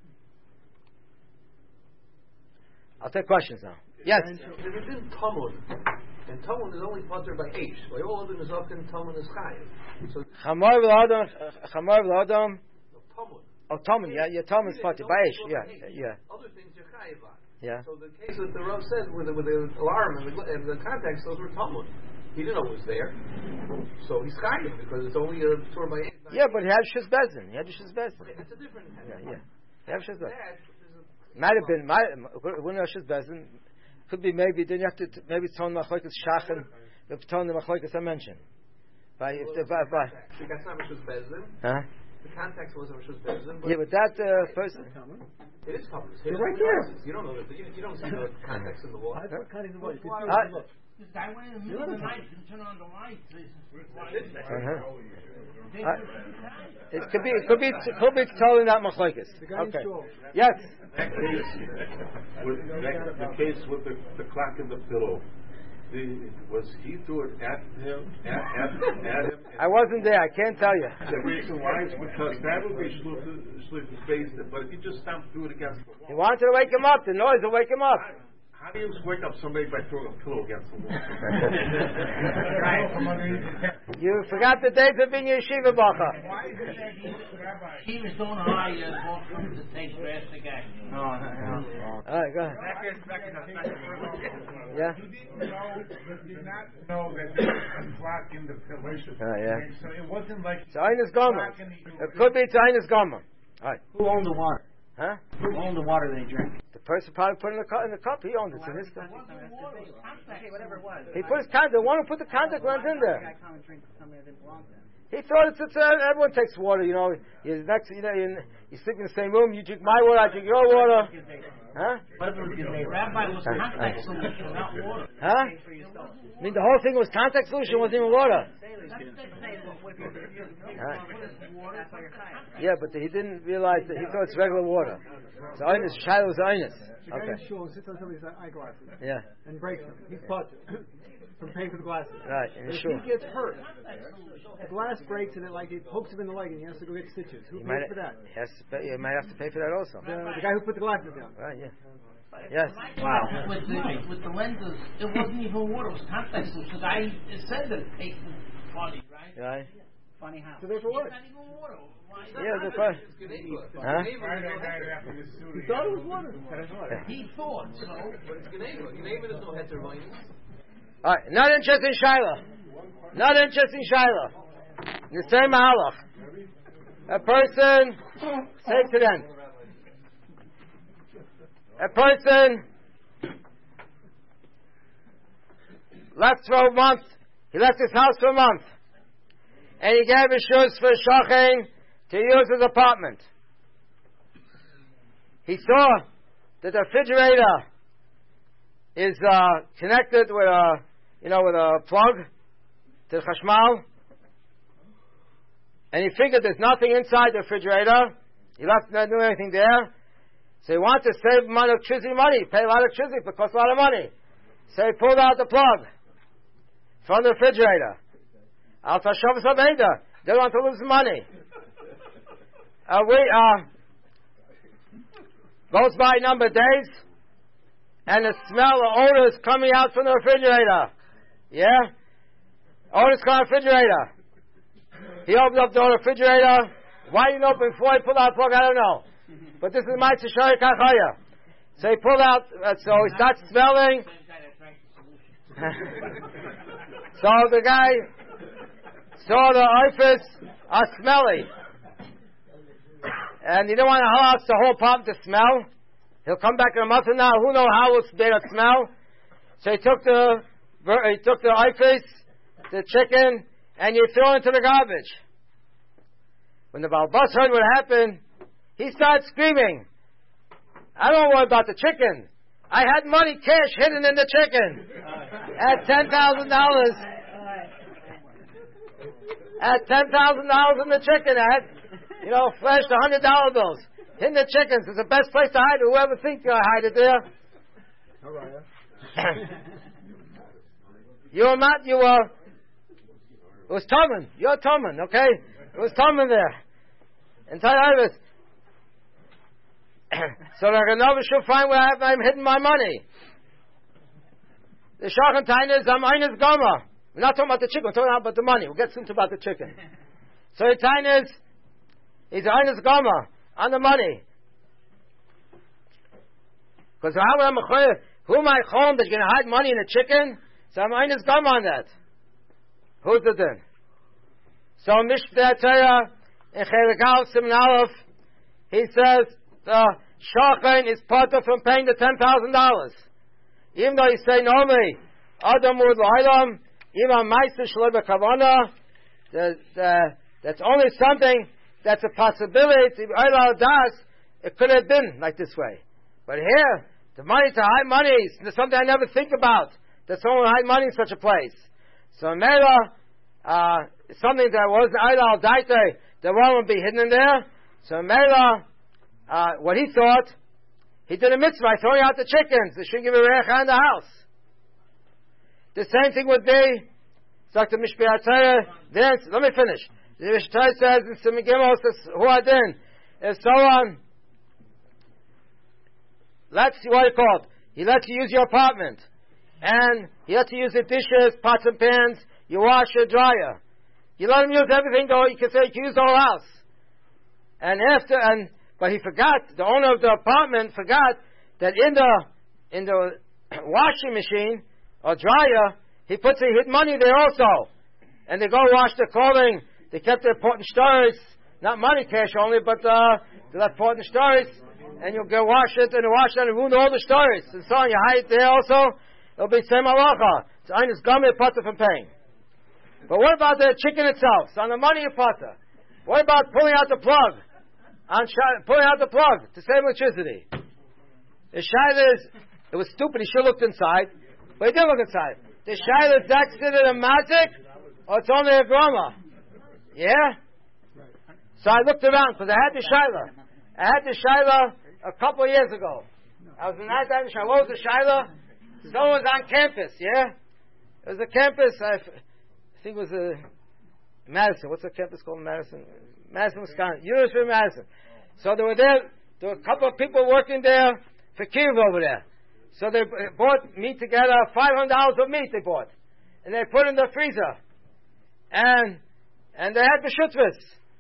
I'll take questions now. Yes. And it is Talmud, and Talmud is only potter by H. By all of them is often Talmud is chayav. So Chamor v'ladam, chamor v'ladam. Talmud. Oh, Talmud. Yeah, yeah. Talmud is potter by H. Yeah, yeah. Other things are chayav on. Yeah. So the case that the Rav said with the, with the alarm and the, and the contacts, those were Talmud. He didn't know it was there, so he's chayav because it's only a tour by H. Yeah, but he had shus bezin. He had shus bezin. Okay, it's a different. Yeah, yeah. He had shus bezin. That Might have been. Might when shus bezin. Could be maybe then you have to maybe it's on machlokes shachan, the ton the machlokes I mentioned. By if the by, by that's not Rishus Bezdin. Huh? The context wasn't Rishus Bezdin. Yeah, but that uh, person. It is common. It's right there. You don't know that. You, you don't see the context in the wall. I don't cutting the wall. Uh, This guy went in the middle of the night and turned on the lights. uh-huh. Uh, it could be. It could be. It could be totally not machlokes. Okay. Yes. That case, with, that, the case with the, the clock and the pillow, the, was he threw it at him? At, at, at him? I wasn't there. I can't tell you. The reason why is because that would be sleep space, but if he just stomped through it against the wall. He wanted to wake him up. The noise will wake him up. How do you wake up somebody by throwing a pillow against the wall? You forgot the days of being yeshiva bacha. He was doing high uh, to take rest again. No, no, no. All right, go ahead. Yeah. He didn't know, he did not know that there was a clock in the pillar. Oh, yeah. So it wasn't like It's Einis Gomer. It could be it's Einis Gomer. All right. Who owned the water? Huh? Who owned the water they drank? The person probably put it in the cup. In the cup, he owned it. It's in his cup. Okay, whatever it was. He put his contact. The one who put the contact lens in there. I come and drink something that didn't belong to him. He thought it's, it's uh, everyone takes water, you know. You next, you know, you, you sleep in the same room. You drink my water, I drink your water. Huh? What if it was Gizeh? Rabbi was contact solution, not water. Huh? I mean, the whole thing was contact solution. Wasn't even water. Huh? Yeah, but he didn't realize that he thought it's regular water. So Einus, Shiloh was Einus. The guy in shul sits on somebody's eyeglasses. Yeah. And breaks them. He's caught from paying for the glasses. Right, in If shul. he gets hurt, the glass breaks and it like it pokes him in the leg and he has to go get stitches. Who You pays might, for that? he has to pay, you might have to pay for that also. The, the guy who put the glasses down. Right, yeah. Yes. Wow. With the, with the lenses, it wasn't even water, it was contact solution. I it said that it was funny, right? Right. Funny how. So there's a water. It's not even water. Why? Yeah, the fun. Huh? He thought it was water. He thought so. But it's Geneva. Geneva is no heter vayim. All right, not interested in Shiloh. Not interested in Shiloh. The same halach. A person, say it to them. A person left for a month. He left his house for a month, and he gave his shoes for shocking to use his apartment. He saw that the refrigerator is uh, connected with a, you know, with a plug to the chashmal, and he figured there's nothing inside the refrigerator. He left not doing anything there, so he wanted to save money, electricity money, pay a lot of electricity, but it costs a lot of money. So he pulled out the plug from the refrigerator. Al Tashavas Aveda. They don't want to lose money. Uh, we, uh, goes by a number of days, and the smell of odor is coming out from the refrigerator. Yeah? Odor is coming from the refrigerator. He opened up the refrigerator. Why didn't he open before he pulled out the plug? I don't know. But this is my Tishari Kachaya. So he pulled out, uh, so he starts smelling. So the guy saw the office are smelly. And you don't want to allow the whole apartment to smell. He'll come back in a month from now. Who knows how it's made of smell? So he took the he took the office, the chicken, and you throw it into the garbage. When the Balbus heard what happened, he started screaming. I don't worry about the chicken. I had money, cash hidden in the chicken. At ten thousand dollars. At ten thousand dollars in the chicken. I had, you know, flashed one hundred dollar bills. Hidden the chickens. It's the best place to hide it. Whoever thinks you'll hide it there. All right. You were not, you were, it was Toman. You're Toman, okay? It was Toman there. And tell you this. So the Ganova should find where I have, I'm hidden my money. The Shachan Tain is, I'm Einus Goma. We're not talking about the chicken, we're talking about the money. We'll get soon to about the chicken. So the Tain is, he's Einus Goma on the money. Because how am I, who am I home that you're going to hide money in a chicken? So I'm Einus Goma on that. Who's the din? So Mishpeh Torah in Cheregal Siman Aleph, he says, the Shachan is part of from paying the ten thousand dollars. Even though you say normally, Adam would L'Olam, even Meister Shleba Kavana, that's only something that's a possibility. It could have been like this way. But here, the money to hide money is something I never think about, that someone hide money in such a place. So Mela, uh, something that wasn't Eila Daite, that won't be hidden in there. So Mela, Uh, what he thought, he did a mitzvah by throwing out the chickens. They shouldn't give a recha in the house. The same thing would be, Doctor Mishpeh Torah. Then let me finish. The Mishpeh Torah says in Siman Gimel says, "Who are then? If someone lets you what it called, he lets you use your apartment, and he lets you use the dishes, pots and pans, you wash your dryer. You let him use everything. Though you can say you can use the whole house, and after and." But he forgot, the owner of the apartment forgot that in the in the washing machine or dryer, he puts he hid money there also. And they go wash their clothing. They kept their important stories, not money cash only, but uh, they left important stories. and you'll go wash it, and you wash it and ruin all the stories. And so on, you hide it there also, it'll be same halacha. It's eines gameh potter from paying. But what about the chicken itself? So on the money you potter. What about pulling out the plug? On sh- pulling out the plug to save electricity. The shaila is, it was stupid, he should have looked inside, but he didn't look inside. The shaila is that considered a magic, or it's only a grama? Yeah? So I looked around, because I had the shaila. I had the shaila a couple of years ago. I was in that time, what was the shaila? Someone was on campus, yeah? It was a campus, I, f- I think it was a Madison. What's the campus called in Madison? Madison, Wisconsin. University of Madison. So they were there, there were a couple of people working there for Kiev over there. So they bought meat together, five hundred dollars of meat they bought. And they put it in the freezer. And and they had the shutvas.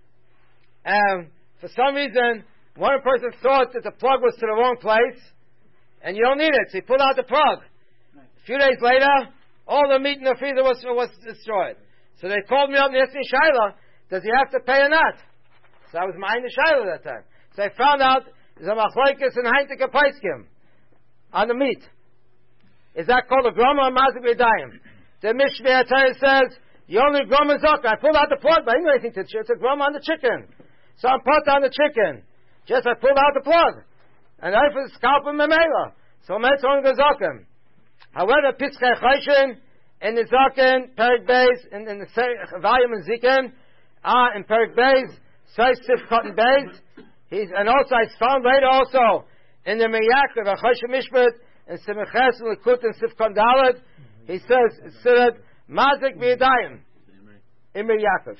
And for some reason, one person thought that the plug was to the wrong place, and you don't need it. So he pulled out the plug. A few days later, all the meat in the freezer was, was destroyed. So they called me up and asked me, Shaila, does he have to pay or not? So I was minding the Shaila that time. So I found out there's a machlokes and heintika paiskim on the meat. Is that called a groma or mazik b'yadayim? The Mishnah Torah says, you only groma zok. I pulled out the plug, but I didn't do anything to it. It's a groma on the chicken. So I'm put on the chicken. Just I pulled out the plug. And I for the scalp of memela. So it's only the zokim. However, Pitzchei Choshen, in the Zaken, Perik Beis, in, in the volume in Zikin, ah, in Perik Beis, Seif Sif Cotton Beis, he's, and also I found later also, in the Meyak of Achoshe Mishpat, in Simiches and Likut and Sif Kondalet, he says, it said, Mazik B'yadayim, in Meyak.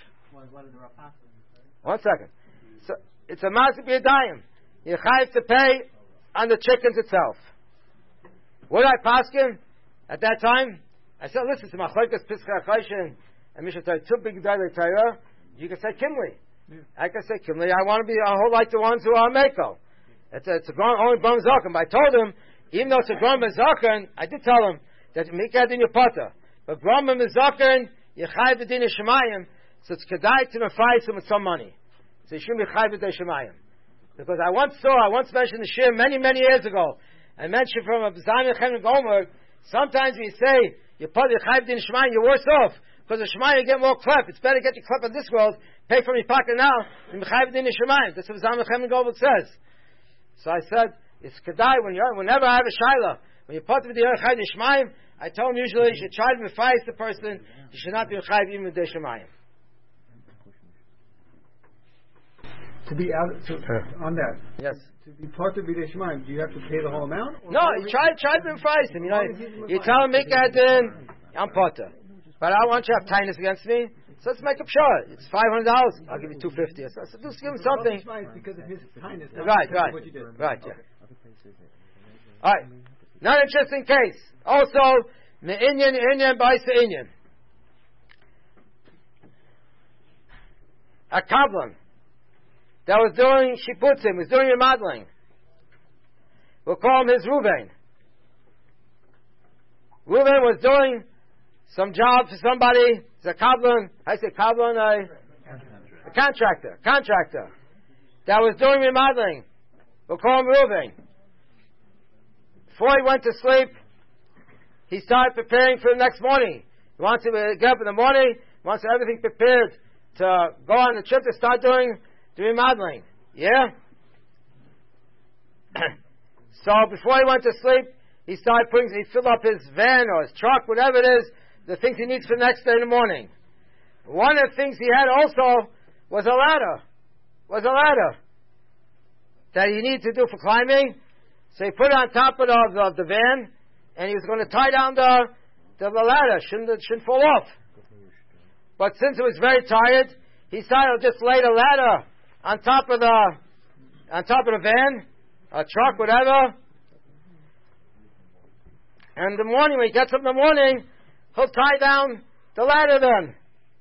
One second. So, it's a Mazik B'yadayim. You have to pay on the chickens itself. What did I pass him at that time? I said, listen, to Machlokes Pitzchei Choshen and Mishnah Torah, two big Gedolei Torah, you can say Kimli. Yeah. I can say Kimli. I want to be a whole like the ones who are Meko. It's a, it's a grown, only Bram Zaken. But I told him, even though it's a grown Zaken, I did tell him that Mikad in your potter. But Bram Zaken, you chayv the din Shemayim, so it's kedai to nefayis him with some money. So you shouldn't be chayv the Shemayim. Because I once saw, I once mentioned the shir many, many years ago. I mentioned from a Zayim Chen Gomer, sometimes we say, you put the chayv din Shemayim, you're worse off. Because the Shemayim you get more clep. It's better to get your clep in this world, pay from your pocket now, than chayv din Shemayim. That's what Zayim Chen Gomer says. So I said, it's kedai, when you're, whenever I have a shaila, when you put with the chayv din Shemayim, I told him usually you should try to mefias the person, you should not be chayv even with the Shemayim. To be out, to, on that. Yes. To be part of B'dei Shemayim, do you have to pay the whole amount? No, you try, try to mefias him. You know, you tell him, make that din, I'm potter. But I want you to have tightness against me, so let's make up sure. It's five hundred dollars, I'll give you two fifty. So just give him something. Because of his kindness. Right, right. What you did. Right, yeah. Alright. Not an interesting case. Also, Me'inyan, Inyan, Ba'isa Inyan. A kablan that was doing shiputzim, was doing remodeling. We'll call him his Ruvain. Ruvain was doing some job for somebody. It's a kablan. I say kablan, a, a contractor. Contractor that was doing remodeling. We'll call him Ruvain. Before he went to sleep, he started preparing for the next morning. He wants to get up in the morning. He wants to have everything prepared to go on the trip to start doing the remodeling. Yeah? So before he went to sleep, he started putting, he filled up his van or his truck, whatever it is, the things he needs for the next day in the morning. One of the things he had also was a ladder. Was a ladder that he needed to do for climbing. So he put it on top of the, of the van, and he was going to tie down the, the, the ladder. Shouldn't, it shouldn't fall off. But since it was very tired, he decided to just lay the ladder on top of the on top of the van, a truck, whatever. And in the morning, when he gets up in the morning, he'll tie down the ladder then.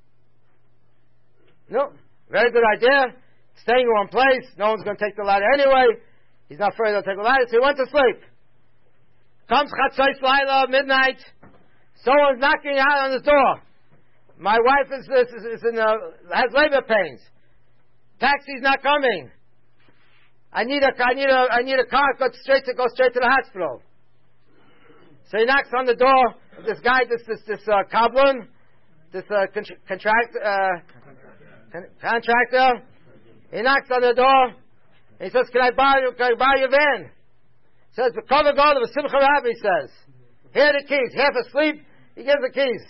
No, very good idea. Staying in one place, no one's going to take the ladder anyway. He's not afraid they'll take the ladder, so he went to sleep. Comes Chatzos Laila, midnight. Someone's knocking out on his door. My wife is, is, is in a, has labor pains. Taxi's not coming. I need a, I need a, I need a car. Go straight to go straight to the hospital. So he knocks on the door. This guy, this this this uh, Koblin, this uh, con- contract uh, con- contractor. He knocks on the door. He says, "Can I buy you? Can I buy your van?" He says, "The cover God of Simcha Rabbi says, here are the keys." Half asleep, he gives the keys.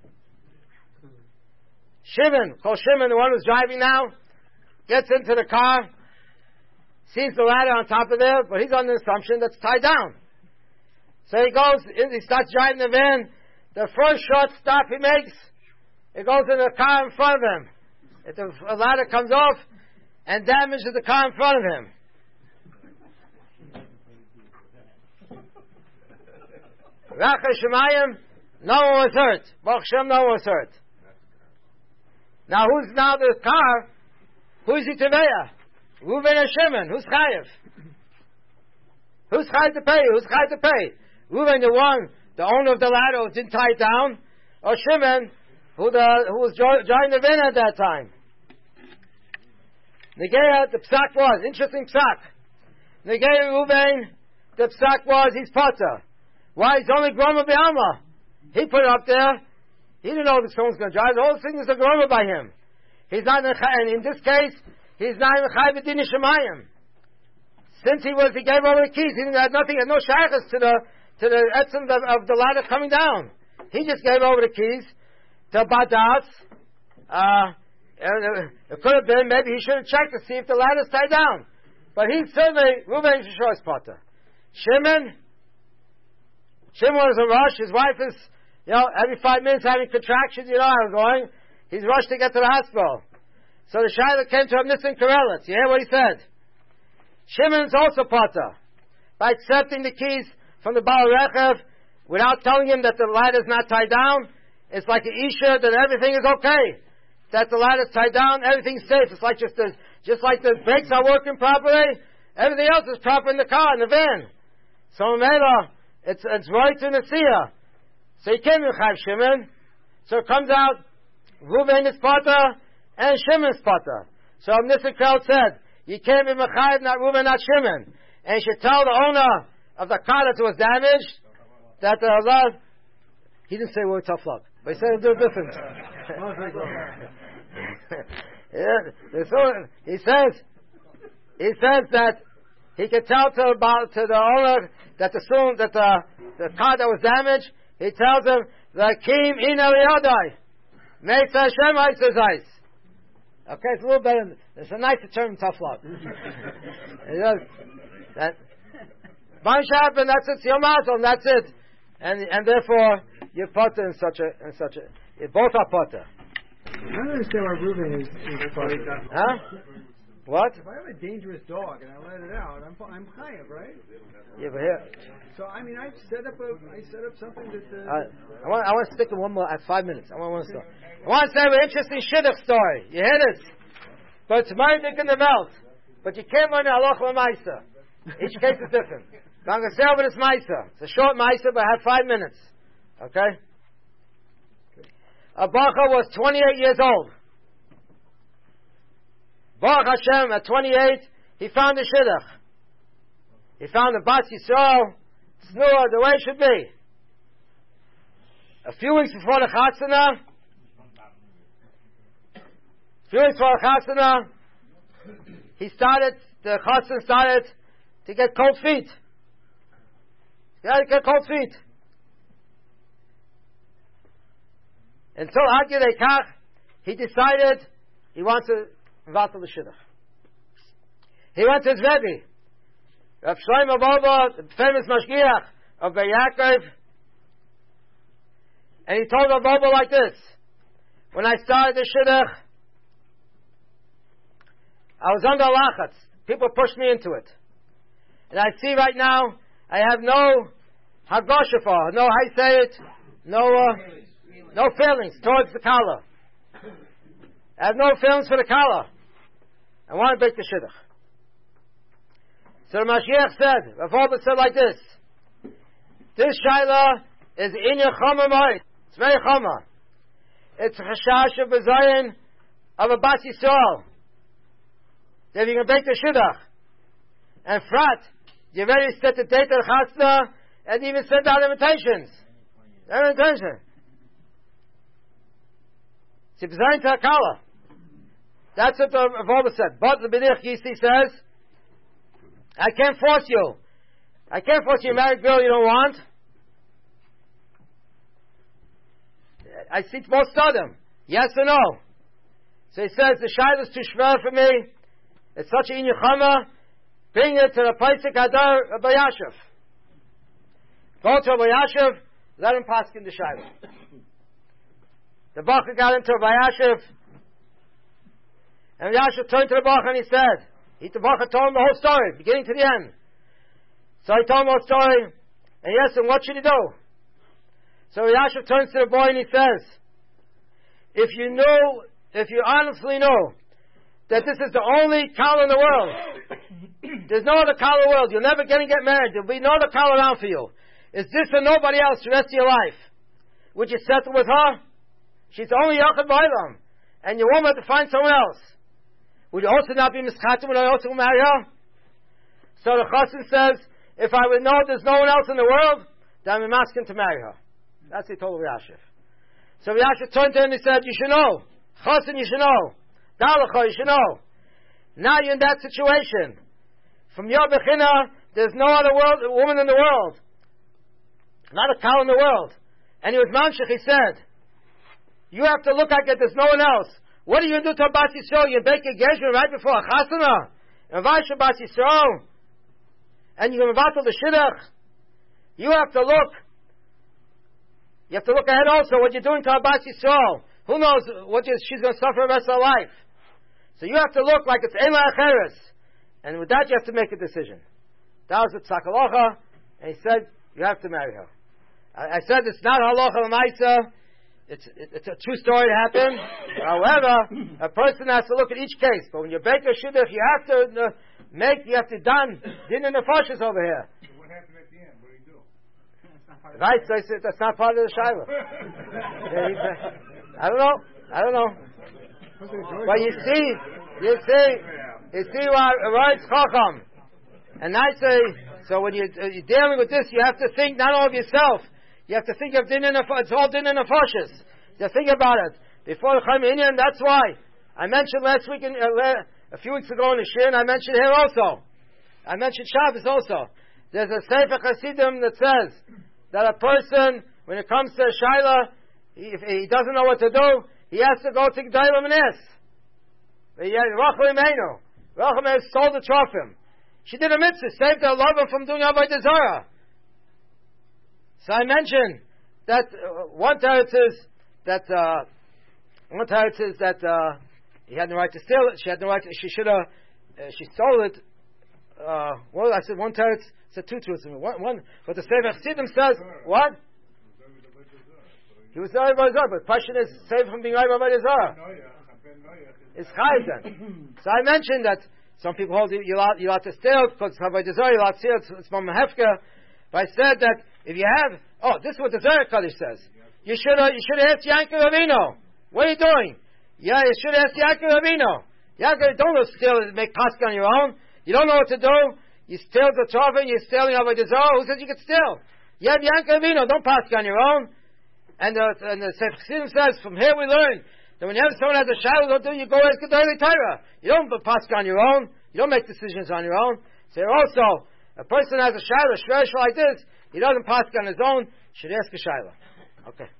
Shimon, called Shimon, the one who's driving now, gets into the car, sees the ladder on top of there, but he's on the assumption that's tied down. So he goes, he starts driving the van. The first short stop he makes, it goes in the car in front of him. If the ladder comes off and damages the car in front of him. Racha Shemayim, no one was hurt. Baruch Shem, no one was hurt. Now who's now the car? Who's the Teveya? Reuven and Shimon. Who's Chayev? Who's Chayev to pay? Who's Chayev to pay? Reuven, the one, the owner of the ladder who didn't tie it down, or Shimon, who the who was driving the van at that time. Negeya, the psak was interesting psak. Negeya Reuven, the psak was he's potter. Why? He's only groma be'alma. He put it up there. He didn't know that someone's going to drive. The whole thing is a groma by him. He's not, and in this case, he's not in Chai B'din Shemayim. Since he was, he gave over the keys. He didn't have nothing, had no shaykhs to the to the etzem of, of the ladder coming down. He just gave over the keys to Badas. Uh, and it could have been maybe he should have checked to see if the ladder's tied down. But he certainly Reuven Shishor's potter. Shimon. Shimon was a rush. His wife is, you know, every five minutes having contractions. You know how it's going. He's rushed to get to the hospital. So the Shaila came to him, Nissen Karelitz. You hear what he said? Shimon's also potter. By accepting the keys from the Baal Rechev without telling him that the ladder's not tied down, it's like an Isha that everything is okay. That the ladder's tied down, everything's safe. It's like just the, just like the brakes are working properly, everything else is proper in the car, in the van. So Mela, it's it's right to Nasiya. So he came to Chav Shimon. So it comes out, Reuven is potter, and Shimon's potter. So Nissen Krell said, you can't be Mechayev, not Reuven, not Shimon. And you should tell the owner of the car that was damaged, that the Allah, he didn't say we're tough luck, but he said it'll do different. yeah, so he says, he says that he can tell to, about, to the owner that the soon, that the, the car that was damaged, he tells him, the Kim in Eliyadai. Makes Hashem ice. Okay, it's a little better. It's a nicer term, tough luck. that bunch happened. That's it. Your mazel. That's it. And and therefore you're potter in such a in such a. You both are potter. I don't understand why Reuven is, is potter. Huh? What? If I have a dangerous dog and I let it out, I'm I'm chayav, right? Yeah, but here. So I mean, I set up a I set up something that. Uh, uh, I want I want to stick in one more at five minutes. I want one story. I want to say an interesting shidduch story. You hear this? But it's my dick in the belt. But you can't learn the halacha ma'isa. Each case is different. But I'm going to say over this ma'isa. It's a short ma'isa, but I have five minutes. Okay? A bacha was twenty-eight years old. Baruch Hashem, at twenty-eight, he found a shidduch. He found a Bas Yisrael, Tznuah, the way it should be. A few weeks before the Chatzana, a few weeks before the Chatzana, he started, the Chatzan started to get cold feet. He started to get cold feet. And so, Ad Yedei Kach, he decided he wants to vatal the shidduch. He went to his Rebbe, Rav Shlomo Wolbe, the famous mashgiach of Beis Yaakov, and he told Rav Wolbe like this: when I started the shidduch, I was under lachatz. People pushed me into it, and I see right now I have no hagosha for, no how you say it, no uh, no feelings towards the kala. I have no feelings for the kala. I want to break the shidduch. So the Mashiach said, Rav Wolbe said like this: this shaila is in your chama moed. It's very chama. It's a chashash of bezayin of a Bas Yisrael. That if you can break the shidduch, And Frat, you already set the date of the Chasna and even sent out invitations. Invitation. It's designed to Akala. That's what the Avoda said. But the B'nich Yisi says, I can't force you. I can't force you to marry a girl you don't want. I see most of them. Yes or no? So he says, the Shaila is too shver for me. It's such a inyachama. Bring it to the Paisik Hadar Rabbi Yashiv. Go to Rabbi Yashiv, let him pass in the Shaila. The Bacha got into Rabbi Yashiv, and Yashiv turned to the Bacha and he said, he, the Bacha told him the whole story, beginning to the end. So he told him the whole story, and he asked him, what should he do? So Yashiv turns to the boy and he says, if you know, if you honestly know that this is the only cow in the world, there's no other cow in the world, you're never going to get married, there'll be no other cow around for you. Is this and nobody else the rest of your life? Would you settle with her? She's the only Yachad B'Olam, and you won't have to find someone else. Would you also not be mischatim when I also marry her? So the Chassan says, if I would know there's no one else in the world, then I'm asking to marry her. That's what he told Yashiv. So Yashiv turned to him and he said, you should know. Chassan, you should know. Dalacha, you should know. Now you're in that situation. From your Bechina, there's no other world, woman in the world. Not a cow in the world. And he was Mamshech, he said, you have to look like it, there's no one else. What do you do to a Bas Yisrael? You bake a Gezra right before a Chasana. And Vaisha Bas Yisrael. And you can battle the Shidduch. You have to look. You have to look ahead also what you're doing to a Bas Yisrael. Who knows what you, she's going to suffer the rest of her life. So you have to look like it's Eila Acheres. And with that you have to make a decision. That was the Psak Halacha. And he said, you have to marry her. I, I said it's not Halacha L'maisa. It's, it, it's a true story that happened. However, a person has to look at each case. But when you bake a shidduch, you have to uh, make, you have to done din in the fashas over here. So what happened at the end? What did he do? Right, so I said that's not part of the shiloh. I don't know. I don't know. But you see, you see, you see what writes Chacham. And I say, so when you, uh, you're dealing with this, you have to think not only of yourself. You have to think of din in the, it's all din in the fashas. You think about it. Before the Chaim Inyan, that's why. I mentioned last week, in, uh, a few weeks ago in the Shir, and I mentioned here also. I mentioned Shabbos also. There's a Sefer Chassidim that says that a person, when it comes to Shaila, if he doesn't know what to do, he has to go to G'dayla Menes. Rachel Imeinu. Rachel Imeinu sold the Trophim. She did a mitzvah, saved her lover from doing Avodah Zarah. So I mentioned that uh, one teretz is that uh, one teretz is that uh, he had no right to steal it. She had no right. To, she should have. Uh, she stole it. Uh, well, I said one teretz. Said two truths. One, one. But the Sefer Chassidim says what? He was Avodah Zarah, but the question is saved from being Avodah Zarah. It's chayv then. So I mentioned that some people hold you allowed you allowed to steal because Avodah Zarah you allowed to steal. It's, it's from hefker. But I said that if you have, oh, this is what the Zohar Kaddish says. You should have, you should have asked Yankov Avinu. What are you doing? Yeah, you should have asked Yankov Avinu. Yankov, don't steal, make pasuk on your own. You don't know what to do. You steal the Torah, you're stealing Avodah Zarah. Who says you can steal? You have Yankov Avinu. Don't pasuk on your own. And the and the Sefer Chassidim says, from here we learn that when you have someone has a shadow, don't do, you go ask the daily Torah. You don't pasuk on your own. You don't make decisions on your own. So also. A person has a shayla, shresh like this, he doesn't pass on his own, should ask a shayla. Okay.